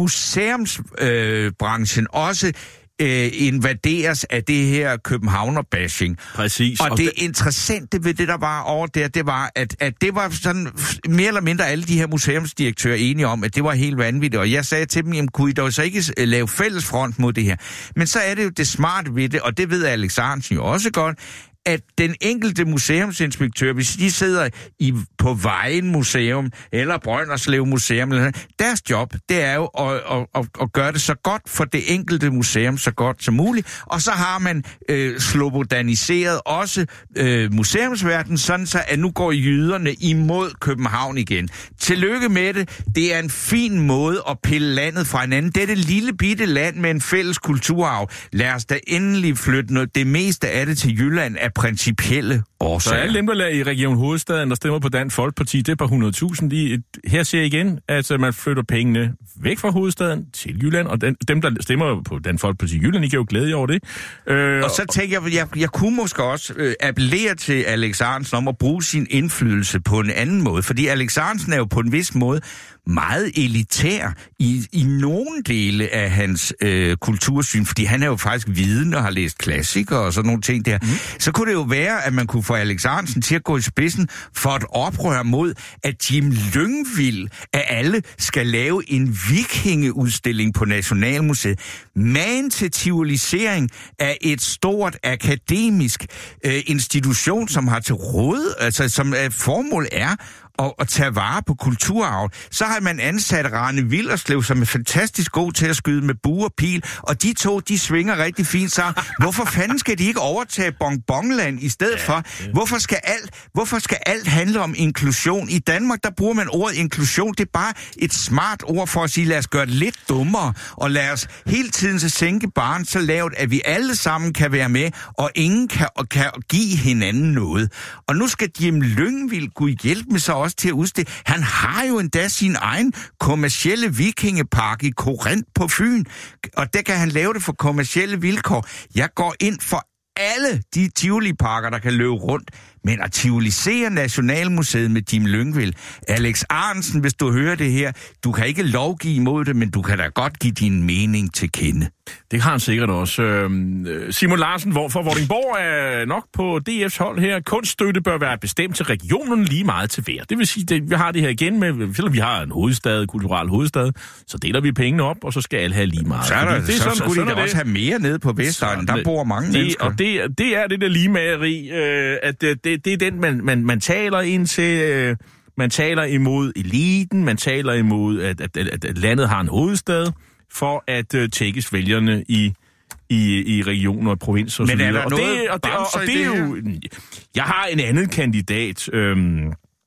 museumsbranchen øh, også øh, invaderes af det her Københavner-bashing. Præcis. Og, og det det interessante ved det, der var over der, det var, at, at det var sådan mere eller mindre alle de her museumsdirektører enige om, at det var helt vanvittigt. Og jeg sagde til dem, jamen kunne I dog så ikke lave fælles front mod det her? Men så er det jo det smarte ved det, og det ved Alex Ahrendtsen jo også godt, at den enkelte museumsinspektør, hvis de sidder i, på Vejen Museum eller Brønderslev Museum, deres job, det er jo at, at, at, at gøre det så godt for det enkelte museum, så godt som muligt. Og så har man øh, slobodaniseret også øh, museumsverdenen, sådan så at nu går jyderne imod København igen. Tillykke med det. Det er en fin måde at pille landet fra hinanden. Det er det lille bitte land med en fælles kulturarv. Lad os da endelig flytte noget, det meste af det til Jylland af principielle årsager. Så alle dem, der i Region Hovedstaden, der stemmer på Dansk Folkeparti, det er på hundrede tusind. De, her ser jeg igen, at man flytter pengene væk fra hovedstaden til Jylland, og den, dem, der stemmer på Dansk Folkeparti i Jylland, I kan jo glæde jer over det. Øh, og så tænker jeg, jeg, jeg kunne måske også øh, appellere til Alex Ahrendtsen om at bruge sin indflydelse på en anden måde, fordi Alex Ahrendtsen er jo på en vis måde meget elitær i, i nogle dele af hans øh, kultursyn, fordi han er jo faktisk viden og har læst klassikere og sådan nogle ting der. Mm. Så kunne det jo være, at man kunne få Alex Ahrendtsen til at gå i spidsen for et oprør mod, at Jim Lyngvild af alle skal lave en vikingeudstilling på Nationalmuseet. Man til tivolisering af et stort akademisk øh, institution, som har til råd, altså som øh, formål er og at tage vare på kulturarv. Så har man ansat Rane Willerslev, som er fantastisk god til at skyde med bue og pil, og de to, de svinger rigtig fint. Så hvorfor fanden skal de ikke overtage Bonbonland i stedet for? Hvorfor skal alt, hvorfor skal alt handle om inklusion? I Danmark, der bruger man ordet inklusion. Det er bare et smart ord for at sige, lad os gøre det lidt dummere, og lad os hele tiden så sænke barren så lavt, at vi alle sammen kan være med, og ingen kan, kan give hinanden noget. Og nu skal Jim Lyngvild kunne hjælpe med sig også til at udstille. Han har jo endda sin egen kommercielle vikingepark i Korinth på Fyn, og der kan han lave det for kommercielle vilkår. Jeg går ind for alle de tivoli-parker, der kan løbe rundt, men at tivolisere Nationalmuseet med Jim Lyngvild. Alex Ahrendtsen, hvis du hører det her, du kan ikke lovgive imod det, men du kan da godt give din mening til kende. Det har han sikkert også. Simon Larsen fra Vordingborg er nok på D F's hold her. Kunststøtte bør være bestemt til regionerne lige meget til hver. Det vil sige, at vi har det her igen med, selvom vi har en hovedstad, kulturel hovedstad, så deler vi pengene op, og så skal alle have lige meget. Så, er der, det er så sådan, skulle sådan de da også have mere nede på Vestegnen. Der bor mange det, mennesker. Og det, det er det der ligemageri, øh, at det, det, det er den, man, man, man taler ind til. Øh, man taler imod eliten, man taler imod, at, at, at, at landet har en hovedstad, for at øh, tækkes vælgerne i, i, i regioner og provinser og så videre. Og det, og det, og, og det er jo... Jeg har en anden kandidat, øhm,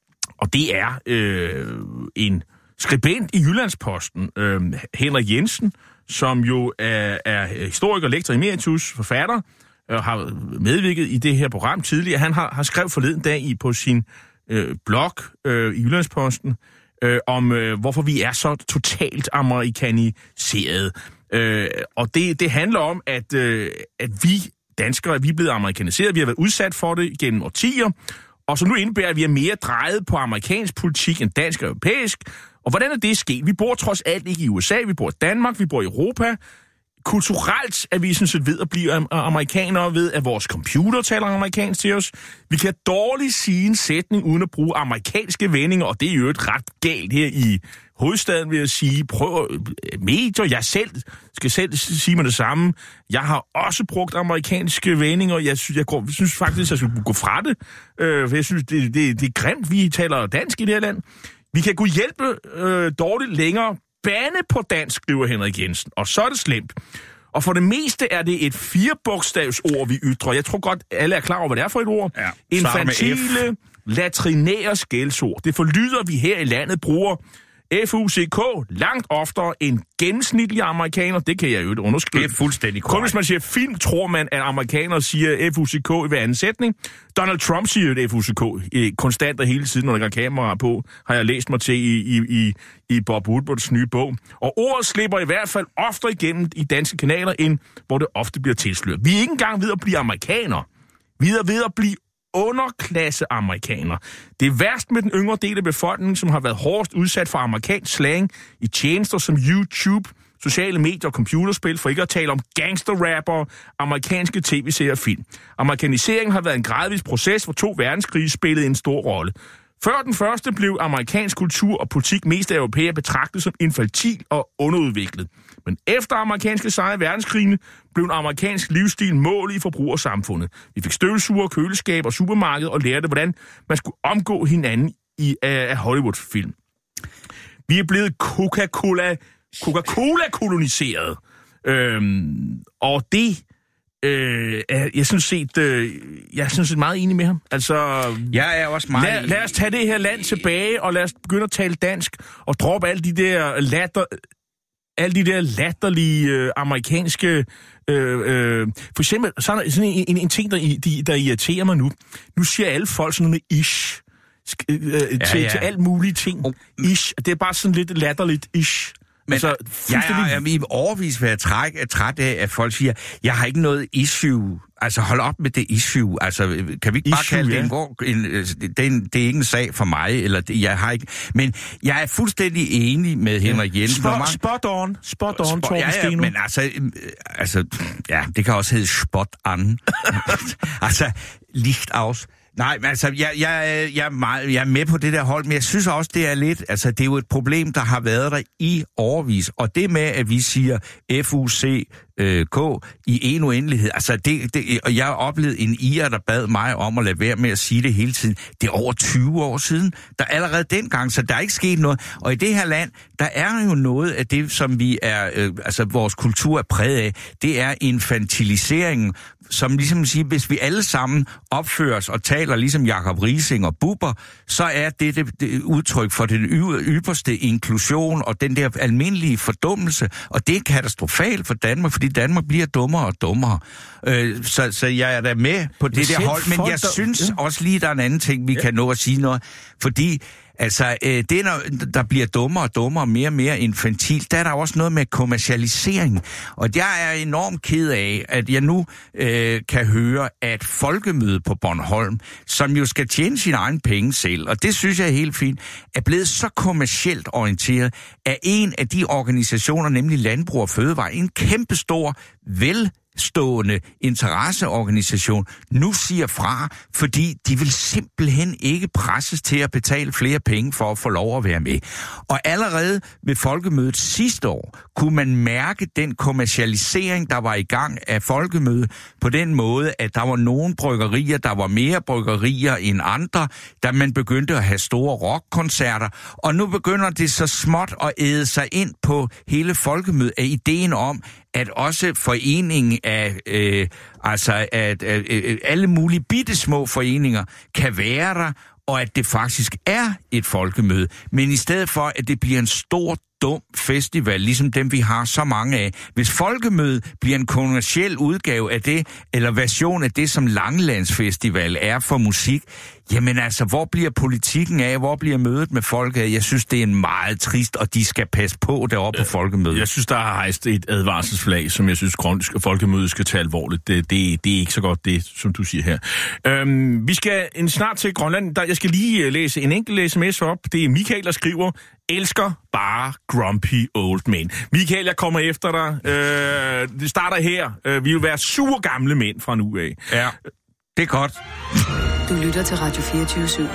og det er øh, en skribent i Jyllandsposten, øh, Henrik Jensen, som jo er, er historiker, lektor emeritus, forfatter, og har medvirket i det her program tidligere. Han har, har skrevet forleden dag i på sin øh, blog øh, i Jyllandsposten, Øh, om øh, hvorfor vi er så totalt amerikaniseret. Øh, og det, det handler om, at, øh, at vi danskere, vi er blevet amerikaniseret, vi har været udsat for det gennem årtier, og så nu indebærer, at vi er mere drejet på amerikansk politik end dansk og europæisk. Og hvordan er det sket? Vi bor trods alt ikke i U S A, vi bor i Danmark, vi bor i Europa. Kulturelt er vi sådan set ved at blive amerikanere, ved at vores computer taler amerikansk til os. Vi kan dårligt sige en sætning uden at bruge amerikanske vendinger, og det er jo et ret galt her i hovedstaden, vil jeg sige. Prøv medier, jeg selv skal selv sige mig det samme. Jeg har også brugt amerikanske vendinger. Jeg synes, jeg, går, jeg synes faktisk, jeg skulle gå fra det, øh, for jeg synes, det, det, det er grimt, vi taler dansk i det her land. Vi kan kunne hjælpe øh, dårligt længere. Bande på dansk, skriver Henrik Jensen, og så er det slemt. Og for det meste er det et firebogstavsord, vi ytrer. Jeg tror godt, alle er klar over, hvad det er for et ord. Ja, infantile, latrinære skældsord. Det forlyder, vi her i landet bruger F U C K langt oftere end gennemsnitlige amerikanere. Det kan jeg jo ikke underskrive. Det er fuldstændig korrekt. Kun hvis man siger film, tror man, at amerikanere siger F U C K i hver anden sætning. Donald Trump siger jo F U C K konstant og hele tiden, når der er kameraer på, har jeg læst mig til i, i, i, i Bob Woodwards nye bog. Og ordet slipper i hvert fald oftere igennem i danske kanaler, end hvor det ofte bliver tilsløret. Vi er ikke engang ved at blive amerikanere. Vi er ved at blive underklasse amerikanere. Det er værst med den yngre del af befolkningen, som har været hårdest udsat for amerikansk slang i tjenester som YouTube, sociale medier og computerspil, for ikke at tale om gangsterrapper, amerikanske tv-serier og film. Amerikaniseringen har været en gradvis proces, hvor to verdenskrige spillede en stor rolle. Før den første blev amerikansk kultur og politik mest af europæere betragtet som infantil og underudviklet. Men efter amerikanske sejre i verdenskrigene blev en amerikansk livsstil målet i forbrugersamfundet. Vi fik støvsuger, køleskab og supermarked og lærte, hvordan man skulle omgå hinanden i af Hollywood-film. Vi er blevet Coca-Cola, Coca-Cola-koloniseret. Øhm, og det... Øh, jeg synes set, øh, jeg synes set meget enig med ham. Altså, jeg er også meget lad, lad os tage det her land tilbage, og lad os begynde at tale dansk, og droppe alle de der latter, alle de der latterlige øh, amerikanske... Øh, øh, for eksempel, sådan, sådan en, en, en ting, der, der irriterer mig nu. Nu siger alle folk sådan noget med ish. Øh, ja, til, ja. til alt mulige ting. Oh. Ish. Det er bare sådan lidt latterligt ish. Men altså, jeg er i overvis ved at trække er træt af, at folk siger, jeg har ikke noget issue. Altså, hold op med det issue. Altså, kan vi ikke bare issue, kalde det en, hvor, en, det, er en, det er ikke en sag for mig, eller det, jeg har ikke... Men jeg er fuldstændig enig med Henrik Jensen. Spot, spot on, spot on, Torben ja, ja, Steno. men altså, altså, ja, det kan også hedde spot on. Altså, licht aus. Nej, men altså, jeg, jeg, jeg, er meget, jeg er med på det der hold, men jeg synes også, det er lidt, altså, det er jo et problem, der har været der i årevis. Og det med, at vi siger F U C K i en uendelighed, altså, det, det, og jeg har oplevet en I R, der bad mig om at lade være med at sige det hele tiden. Det er over tyve år siden, der allerede dengang, så der er ikke sket noget. Og i det her land, der er jo noget af det, som vi er, øh, altså, vores kultur er præget af, det er infantiliseringen, som ligesom siger, hvis vi alle sammen opfører os og taler ligesom Jakob Riising og Bubber, så er det, det, det udtryk for den ypperste inklusion og den der almindelige fordummelse, og det er katastrofalt for Danmark, fordi Danmark bliver dummere og dummere. Øh, så, så jeg er da med på det der hold, men jeg synes også lige, der er en anden ting, vi kan nå at sige noget, fordi altså, øh, det når der bliver dummere og dummere, mere og mere infantil, der er der også noget med kommercialisering. Og jeg er enormt ked af, at jeg nu øh, kan høre, at Folkemødet på Bornholm, som jo skal tjene sine egne penge selv, og det synes jeg er helt fint, er blevet så kommercielt orienteret, at en af de organisationer, nemlig Landbrug og Fødevare, en kæmpestor, vel stående interesseorganisation nu siger fra, fordi de vil simpelthen ikke presses til at betale flere penge for at få lov at være med. Og allerede ved Folkemødet sidste år kunne man mærke den kommercialisering, der var i gang af Folkemødet på den måde, at der var nogle bryggerier, der var mere bryggerier end andre, da man begyndte at have store rockkoncerter, og nu begynder det så småt at æde sig ind på hele Folkemødet af ideen om, at også foreningen af, øh, altså at, at, at alle mulige bittesmå foreninger kan være der, og at det faktisk er et folkemøde. Men i stedet for, at det bliver en stor, dum festival, ligesom dem vi har så mange af. Hvis folkemødet bliver en kommerciel udgave af det, eller version af det, som Langelandsfestival er for musik, jamen altså, hvor bliver politikken af? Hvor bliver mødet med folket af? Jeg synes, det er en meget trist, og de skal passe på deroppe på folkemødet. Jeg synes, der har hejst et advarselsflag, som jeg synes, at folkemødet skal tage alvorligt. Det, det, det er ikke så godt, det, som du siger her. Øhm, vi skal en snart til Grønland. Der, jeg skal lige læse en enkelt sms op. Det er Michael, der skriver, elsker bare grumpy old men. Michael, jeg kommer efter dig. Øh, det starter her. Øh, vi vil være sur gamle mænd fra nu af. Ja, det er godt. Du lytter til Radio fireogtyve syv.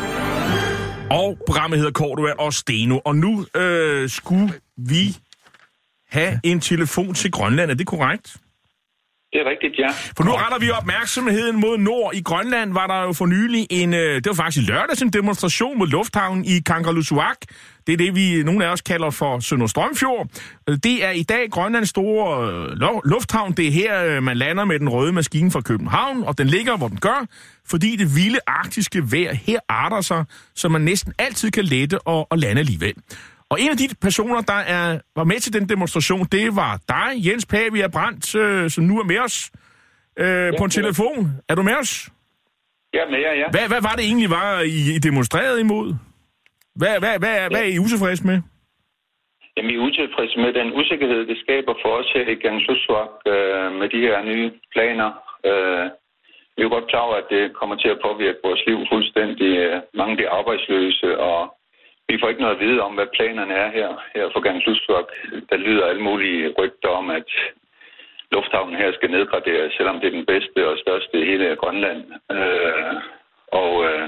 Og programmet hedder Cordua og Steno. Og nu øh, skulle vi have en telefon til Grønland. Er det korrekt? Det er rigtigt, ja. For nu retter vi opmærksomheden mod nord. I Grønland var der jo for nylig en, øh, det var faktisk lørdags, en demonstration mod lufthavnen i Kangerlussuaq. Det er det, vi nogle af os kalder for Sønder Strømfjord. Det er i dag Grønlands store øh, lufthavn. Det er her, øh, man lander med den røde maskine fra København, og den ligger, hvor den gør, fordi det vilde arktiske vejr her arter sig, så man næsten altid kan lette og, og lande alligevel. Og en af de personer, der er, var med til den demonstration, det var dig, Jens Pavia Brandt, øh, som nu er med os øh, ja, på en telefon. Er du med os? Ja, med jer, ja. Hvad, hvad var det egentlig, var I, I demonstrerede imod? Hvad, hvad, hvad, ja. hvad er I utilfredse med? Jamen, vi er utilfredse med den usikkerhed, det skaber for os her i Kangerlussuaq øh, med de her nye planer. Øh, vi er jo godt klar over, at det kommer til at påvirke vores liv fuldstændig. Mange bliver arbejdsløse, og vi får ikke noget at vide om, hvad planerne er her, her for Kangerlussuaq. Der lyder alle mulige rygter om, at lufthavnen her skal nedgraderes, selvom det er den bedste og største i hele Grønland. Øh, og øh,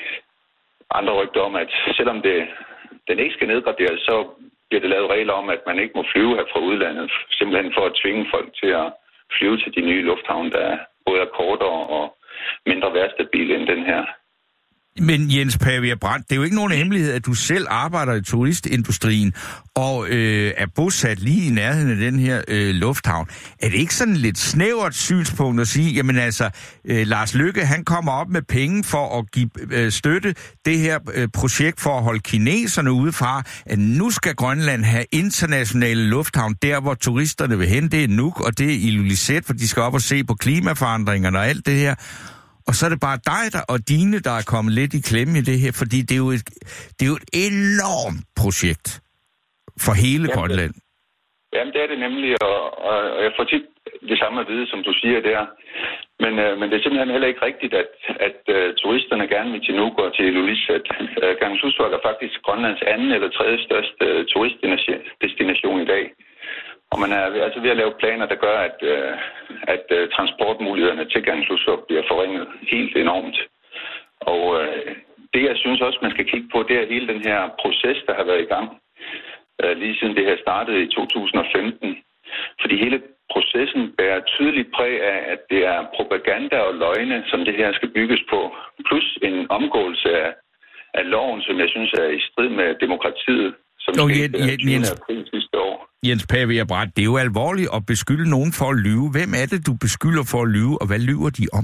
andre rygter om, at selvom det, den ikke skal nedgraderes, så bliver det lavet regler om, at man ikke må flyve her fra udlandet, simpelthen for at tvinge folk til at flyve til de nye lufthavne, der både er kortere og mindre værstabile end den her. Men Jens Pavia Brandt, det er jo ikke nogen hemmelighed, at du selv arbejder i turistindustrien og øh, er bosat lige i nærheden af den her øh, lufthavn. Er det ikke sådan lidt snævert synspunkt at sige, jamen altså, øh, Lars Løkke, han kommer op med penge for at give øh, støtte det her øh, projekt for at holde kineserne udefra, at nu skal Grønland have internationale lufthavn, der hvor turisterne vil hen, det er Nuuk, og det er Ilulissat, for de skal op og se på klimaforandringerne og alt det her. Og så er det bare dig der, og dine, der er kommet lidt i klemme i det her, fordi det er jo et, det er jo et enormt projekt for hele jamen, Grønland. Jamen, det er det nemlig, og, og jeg får tit det samme at vide, som du siger der. Men, øh, men det er simpelthen heller ikke rigtigt, at, at uh, turisterne gerne vil til Nuuk og til Ilulissat. Uh, Kangerlussuaq er faktisk Grønlands anden eller tredje største uh, turistdestination i dag. Og man er altså ved at lave planer, der gør, at, øh, at øh, transportmulighederne til Kangerlussuaq bliver forringet helt enormt. Og øh, det, jeg synes også, man skal kigge på, det er hele den her proces, der har været i gang, øh, lige siden det her startede i to tusind og femten. Fordi hele processen bærer tydeligt præg af, at det er propaganda og løgne, som det her skal bygges på. Plus en omgåelse af, af loven, som jeg synes er i strid med demokratiet, som oh, skete den tyvende april sidste år. Jens Pavia Brandt, det er jo alvorligt at beskylde nogen for at lyve. Hvem er det, du beskylder for at lyve, og hvad lyver de om?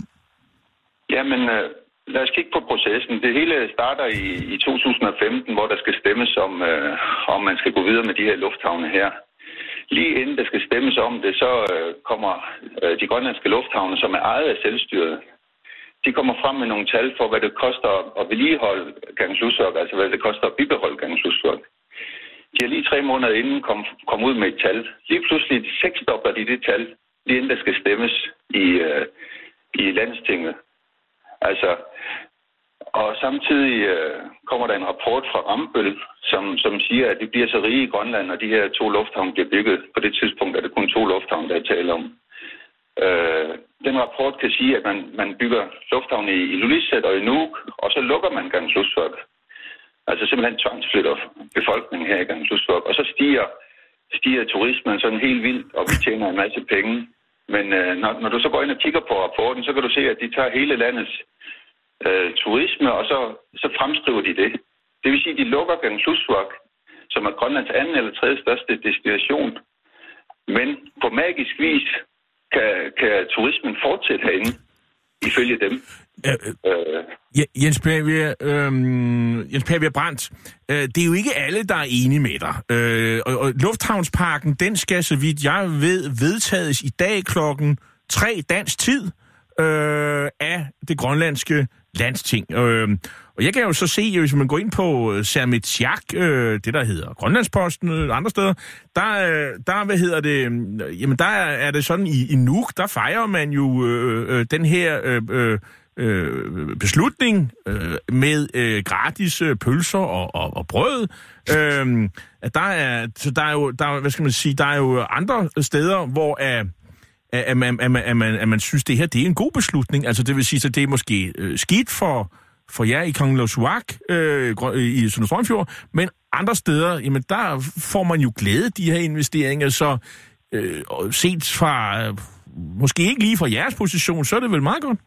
Jamen, øh, lad os kigge på processen. Det hele starter i, i to tusind og femten, hvor der skal stemmes om, øh, om man skal gå videre med de her lufthavne her. Lige inden der skal stemmes om det, så øh, kommer øh, de grønlandske lufthavne, som er ejet af selvstyret. De kommer frem med nogle tal for, hvad det koster at vedligeholde Kangerlussuaq, altså hvad det koster at bibeholde Kangerlussuaq. De har lige tre måneder inden kom, kom ud med et tal. Lige pludselig seksdobler de det tal, lige inden der skal stemmes i, øh, i Landstinget. Altså, og samtidig øh, kommer der en rapport fra Rambøll, som, som siger, at det bliver så rige i Grønland, og de her to lufthavne bliver bygget. På det tidspunkt er det kun to lufthavne, der er tale om. Øh, den rapport kan sige, at man, man bygger lufthavne i Ilulissat og i Nuuk, og så lukker man Kangerlussuaq. Altså simpelthen tvangsflytter befolkningen her i Kangerlussuaq. Og så stiger, stiger turismen sådan helt vildt, og vi tjener en masse penge. Men øh, når, når du så går ind og kigger på rapporten, så kan du se, at de tager hele landets øh, turisme, og så, så fremskriver de det. Det vil sige, at de lukker Kangerlussuaq, som er Grønlands anden eller tredje største destination. Men på magisk vis kan, kan turismen fortsætte herinde, ifølge dem. Uh, uh, Jens Pavia, uh, Jens Pavia Brandt, uh, det er jo ikke alle, der er enige med dig. Uh, og, og Lufthavnsparken, den skal, så vidt jeg ved, vedtages i dag klokken tre dansk tid uh, af det grønlandske landsting. Uh, og jeg kan jo så se, hvis man går ind på Sermitiak, uh, det der hedder Grønlandsposten og andre steder, der, der hvad hedder det, jamen der er det sådan i, i Nuuk, der fejrer man jo uh, den her uh, uh, Øh, beslutning øh, med øh, gratis øh, pølser og, og, og brød. Øh, at der er, så der er jo, der, hvad skal man sige, der er jo andre steder, hvor at, at, man, at, man, at, man, at man synes, det her det er en god beslutning. Altså det vil sige, at det er måske øh, skidt for, for jer i Kangerlussuaq øh, i Søndre Strømfjord, men andre steder, jamen der får man jo glæde af de her investeringer, så øh, set fra, øh, måske ikke lige fra jeres position, så er det vel meget godt.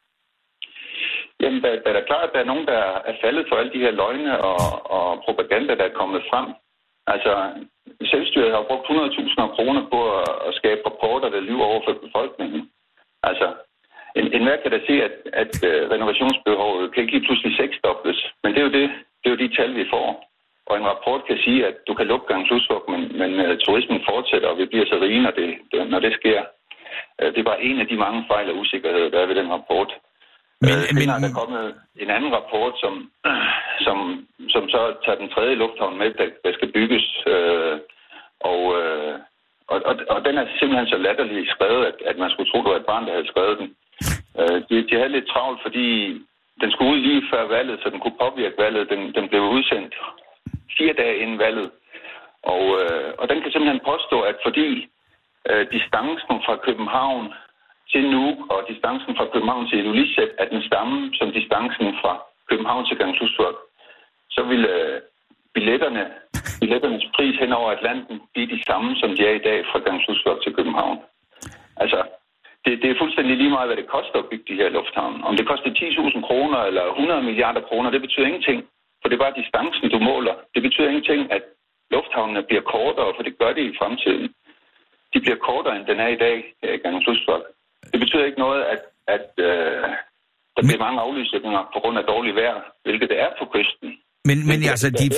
Jamen, der, der er da klart, at der er nogen, der er faldet for alle de her løgne og, og propaganda, der er kommet frem. Altså, selvstyret har brugt hundrede tusinder kroner på at, at skabe rapporter, der lyver over for befolkningen. Altså, en, en hver kan da se, at, at uh, renovationsbehovet kan ikke lige pludselig seksdobles, men det er jo det, det er jo de tal, vi får. Og en rapport kan sige, at du kan lukke Kangerlussuaq, men, men uh, turismen fortsætter, og vi bliver så rige, når det, det, når det sker. Uh, det var en af de mange fejl og usikkerheder, der er ved den rapport. Men, uh, men... der er kommet en anden rapport, som, uh, som, som så tager den tredje lufthavn med, der, der skal bygges. Uh, og, uh, og, og, og den er simpelthen så latterligt skrevet, at, at man skulle tro, det var et barn, der havde skrevet den. Uh, de, de havde lidt travlt, fordi den skulle ud lige før valget, så den kunne påvirke valget. Den, den blev udsendt fire dage inden valget. Og, øh, og den kan simpelthen påstå, at fordi øh, distancen fra København til Nuuk og distancen fra København til Ilulissat er den samme som distancen fra København til Kangerlussuaq, så vil øh, billetterne, billetternes pris hen over Atlanten blive de samme, som de er i dag fra Kangerlussuaq til København. Altså, det, det er fuldstændig lige meget, hvad det koster at bygge de her lufthavne. Om det koster ti tusind kroner eller hundrede milliarder kroner, det betyder ingenting. For det er bare distancen, du måler. Det betyder ingenting, at lufthavnene bliver kortere, for det gør det i fremtiden. De bliver kortere, end den er i dag i Kangerlussuaq. Det betyder ikke noget, at, at øh, der bliver mange aflysninger på grund af dårligt vejr, hvilket det er på kysten. Men, men det, altså... De, de,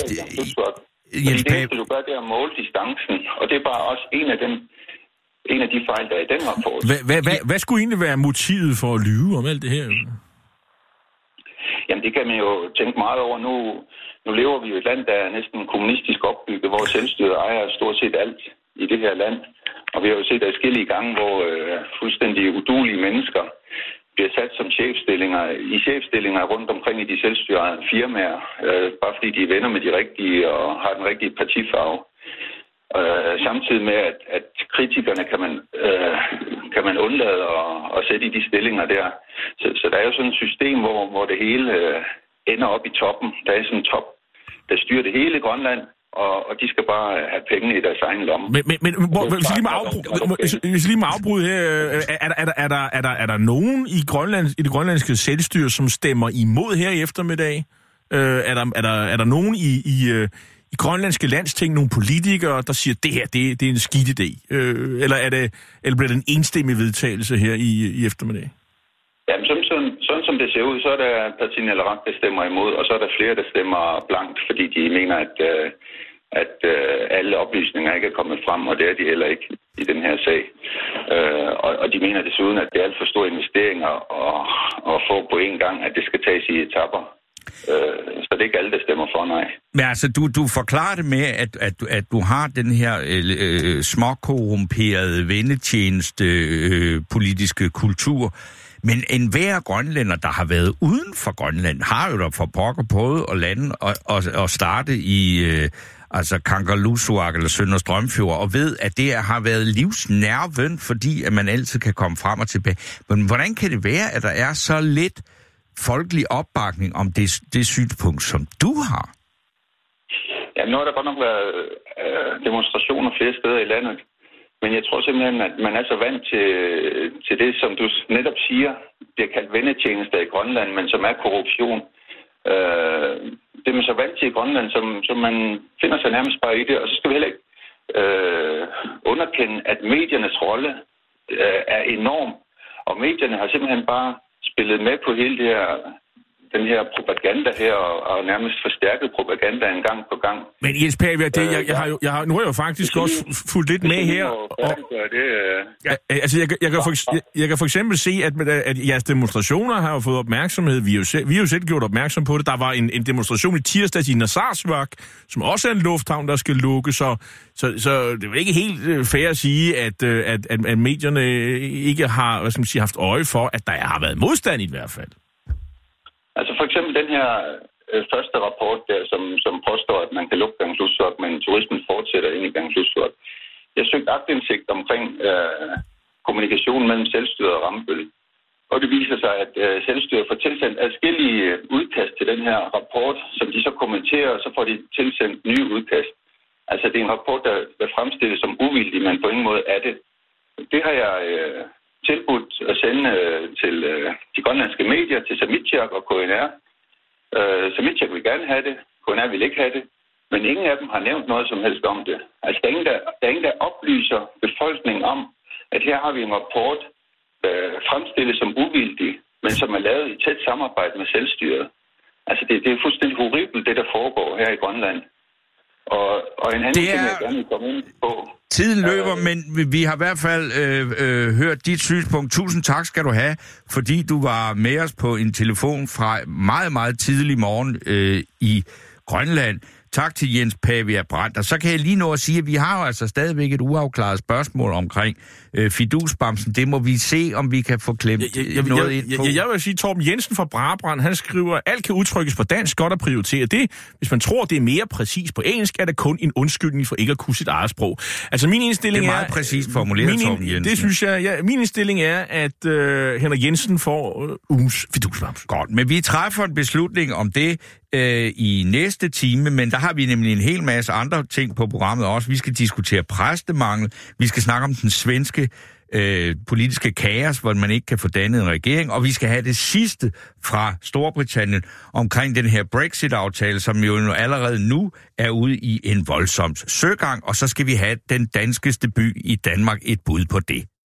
Jens det eneste, du gør, det er at måle distancen, og det er bare også en af dem, en af de fejl, der er i den rapport. Hvad, hvad, hvad, hvad skulle egentlig være motivet for at lyve om alt det her? Jamen, det kan man jo tænke meget over. Nu, nu lever vi jo i et land, der er næsten kommunistisk opbygget, hvor selvstyret ejer stort set alt i det her land. Og vi har jo set adskillige gange, hvor øh, fuldstændig uduelige mennesker bliver sat som chefstillinger, i chefstillinger rundt omkring i de selvstyrede firmaer, øh, bare fordi de er venner med de rigtige og har den rigtige partifarve. Øh, samtidig med, at, at kritikerne kan man, øh, kan man undlade at, at sætte i de stillinger der. Så, så der er jo sådan et system, hvor, hvor det hele øh, ender op i toppen. Der er sådan en top, der styrer det hele Grønland, og, og de skal bare have penge i deres egen lomme. Men, men, men hvor, hvis, jeg lige må afbryde, hvis jeg lige må afbryde her, er, er, der, er, der, er, der, er der nogen i, Grønland, i det grønlandske selvstyre, som stemmer imod her i eftermiddag? Øh, er, der, er, der, er der nogen i... i I grønlandske landsting, nogle politikere, der siger, at det her, det, det er en skidt idé? Øh, eller, er det, eller bliver det en enstemmig vedtagelse her i, i eftermiddag? Jamen, sådan, sådan, sådan som det ser ud, så er der partiet eller ret, der stemmer imod, og så er der flere, der stemmer blankt, fordi de mener, at, øh, at øh, alle oplysninger ikke er kommet frem, og det er de heller ikke i den her sag. Øh, og, og de mener desuden, at det er alt for store investeringer og, og få på en gang, at det skal tages i etapper. Så det er ikke alle, der stemmer for, nej. Men altså, du, du forklarer det med, at, at, at du har den her øh, småkorrumperede vendetjeneste øh, politiske kultur. Men enhver grønlænder, der har været uden for Grønland, har jo da for pokker prøvet at lande og, og, og starte i øh, altså Kangerlussuaq eller Sønder Strømfjord, og ved, at det har været livsnerven, fordi at man altid kan komme frem og tilbage. Men hvordan kan det være, at der er så lidt folkelig opbakning om det, det synspunkt, som du har? Ja, nu har der godt nok været øh, demonstrationer flere steder i landet, men jeg tror simpelthen, at man er så vant til, til det, som du netop siger, bliver kaldt vendetjenester i Grønland, men som er korruption. Øh, det er man så vant til i Grønland, som, som man finder sig nærmest bare i det, og så skal vi heller ikke øh, underkende, at mediernes rolle øh, er enorm, og medierne har simpelthen bare spillet med på hele det her, den her propaganda her, og, og nærmest forstærket propaganda en gang på gang. Men Jens Pape, det, jeg, jeg har jo, jeg har, nu har jeg jo faktisk også fulgt lidt med her. Og, det, ja, altså, jeg, jeg, kan for, jeg, jeg kan for eksempel se, at, at jeres demonstrationer har jo fået opmærksomhed. Vi har jo selv, vi har jo selv gjort opmærksom på det. Der var en, en demonstration i tirsdags i Narsarsuaq, som også er en lufthavn, der skal lukke. Så, så, så det er ikke helt fair at sige, at, at, at, at medierne ikke har, hvad skal man sige, haft øje for, at der har været modstand i hvert fald. Altså for eksempel den her øh, første rapport, der, som, som påstår, at man kan lukke Kangerlussuaq, men turismen fortsætter ind i Kangerlussuaq. Jeg søgte aktindsigt omkring øh, kommunikation mellem selvstyret og Rambøll. Og det viser sig, at øh, selvstyret får tilsendt adskillige udkast til den her rapport, som de så kommenterer, og så får de tilsendt nye udkast. Altså det er en rapport, der, der fremstilles som uvildig, men på ingen måde er det. Det har jeg... Øh, tilbudt at sende øh, til øh, de grønlandske medier, til Samitsiaq og K N R. Øh, Samitsiaq vil gerne have det, K N R vil ikke have det, men ingen af dem har nævnt noget som helst om det. Altså, der er ingen, der, der, er ingen, der oplyser befolkningen om, at her har vi en rapport, øh, fremstillet som uvildig, men som er lavet i tæt samarbejde med selvstyret. Altså, det, det er fuldstændig horribelt, det der foregår her i Grønland. Og, og en anden Det ting, er- jeg gerne vil komme ind på. Tiden løber, men vi- vi har i hvert fald øh, øh, hørt dit synspunkt. Tusind tak skal du have, fordi du var med os på en telefon fra meget, meget tidlig morgen øh, i Grønland. Tak til Jens Pavia Brandt. Og så kan jeg lige nå at sige, at vi har jo altså stadigvæk et uafklaret spørgsmål omkring øh, fidusbamsen. Det må vi se, om vi kan få klemt Jeg, jeg, jeg, noget jeg, ind på. jeg, jeg vil sige, Torben Jensen fra Brabrand, han skriver, alt kan udtrykkes på dansk, godt at prioritere det. Hvis man tror, det er mere præcis på engelsk, er det kun en undskyldning for ikke at kunne sit eget sprog. Altså min indstilling Det er... er meget præcist formuleret, min, Torben Jensen. Det synes jeg, ja, min indstilling er, at øh, Henrik Jensen får øh, ugens fidusbamse. Godt, men vi træffer en beslutning om det øh, i næste time, men der har vi nemlig en hel masse andre ting på programmet også. Vi skal diskutere præstemangel, vi skal snakke om den svenske øh, politiske kaos, hvor man ikke kan få dannet en regering, og vi skal have det sidste fra Storbritannien omkring den her Brexit-aftale, som jo allerede nu er ude i en voldsom søgang, og så skal vi have den danskeste by i Danmark, et bud på det.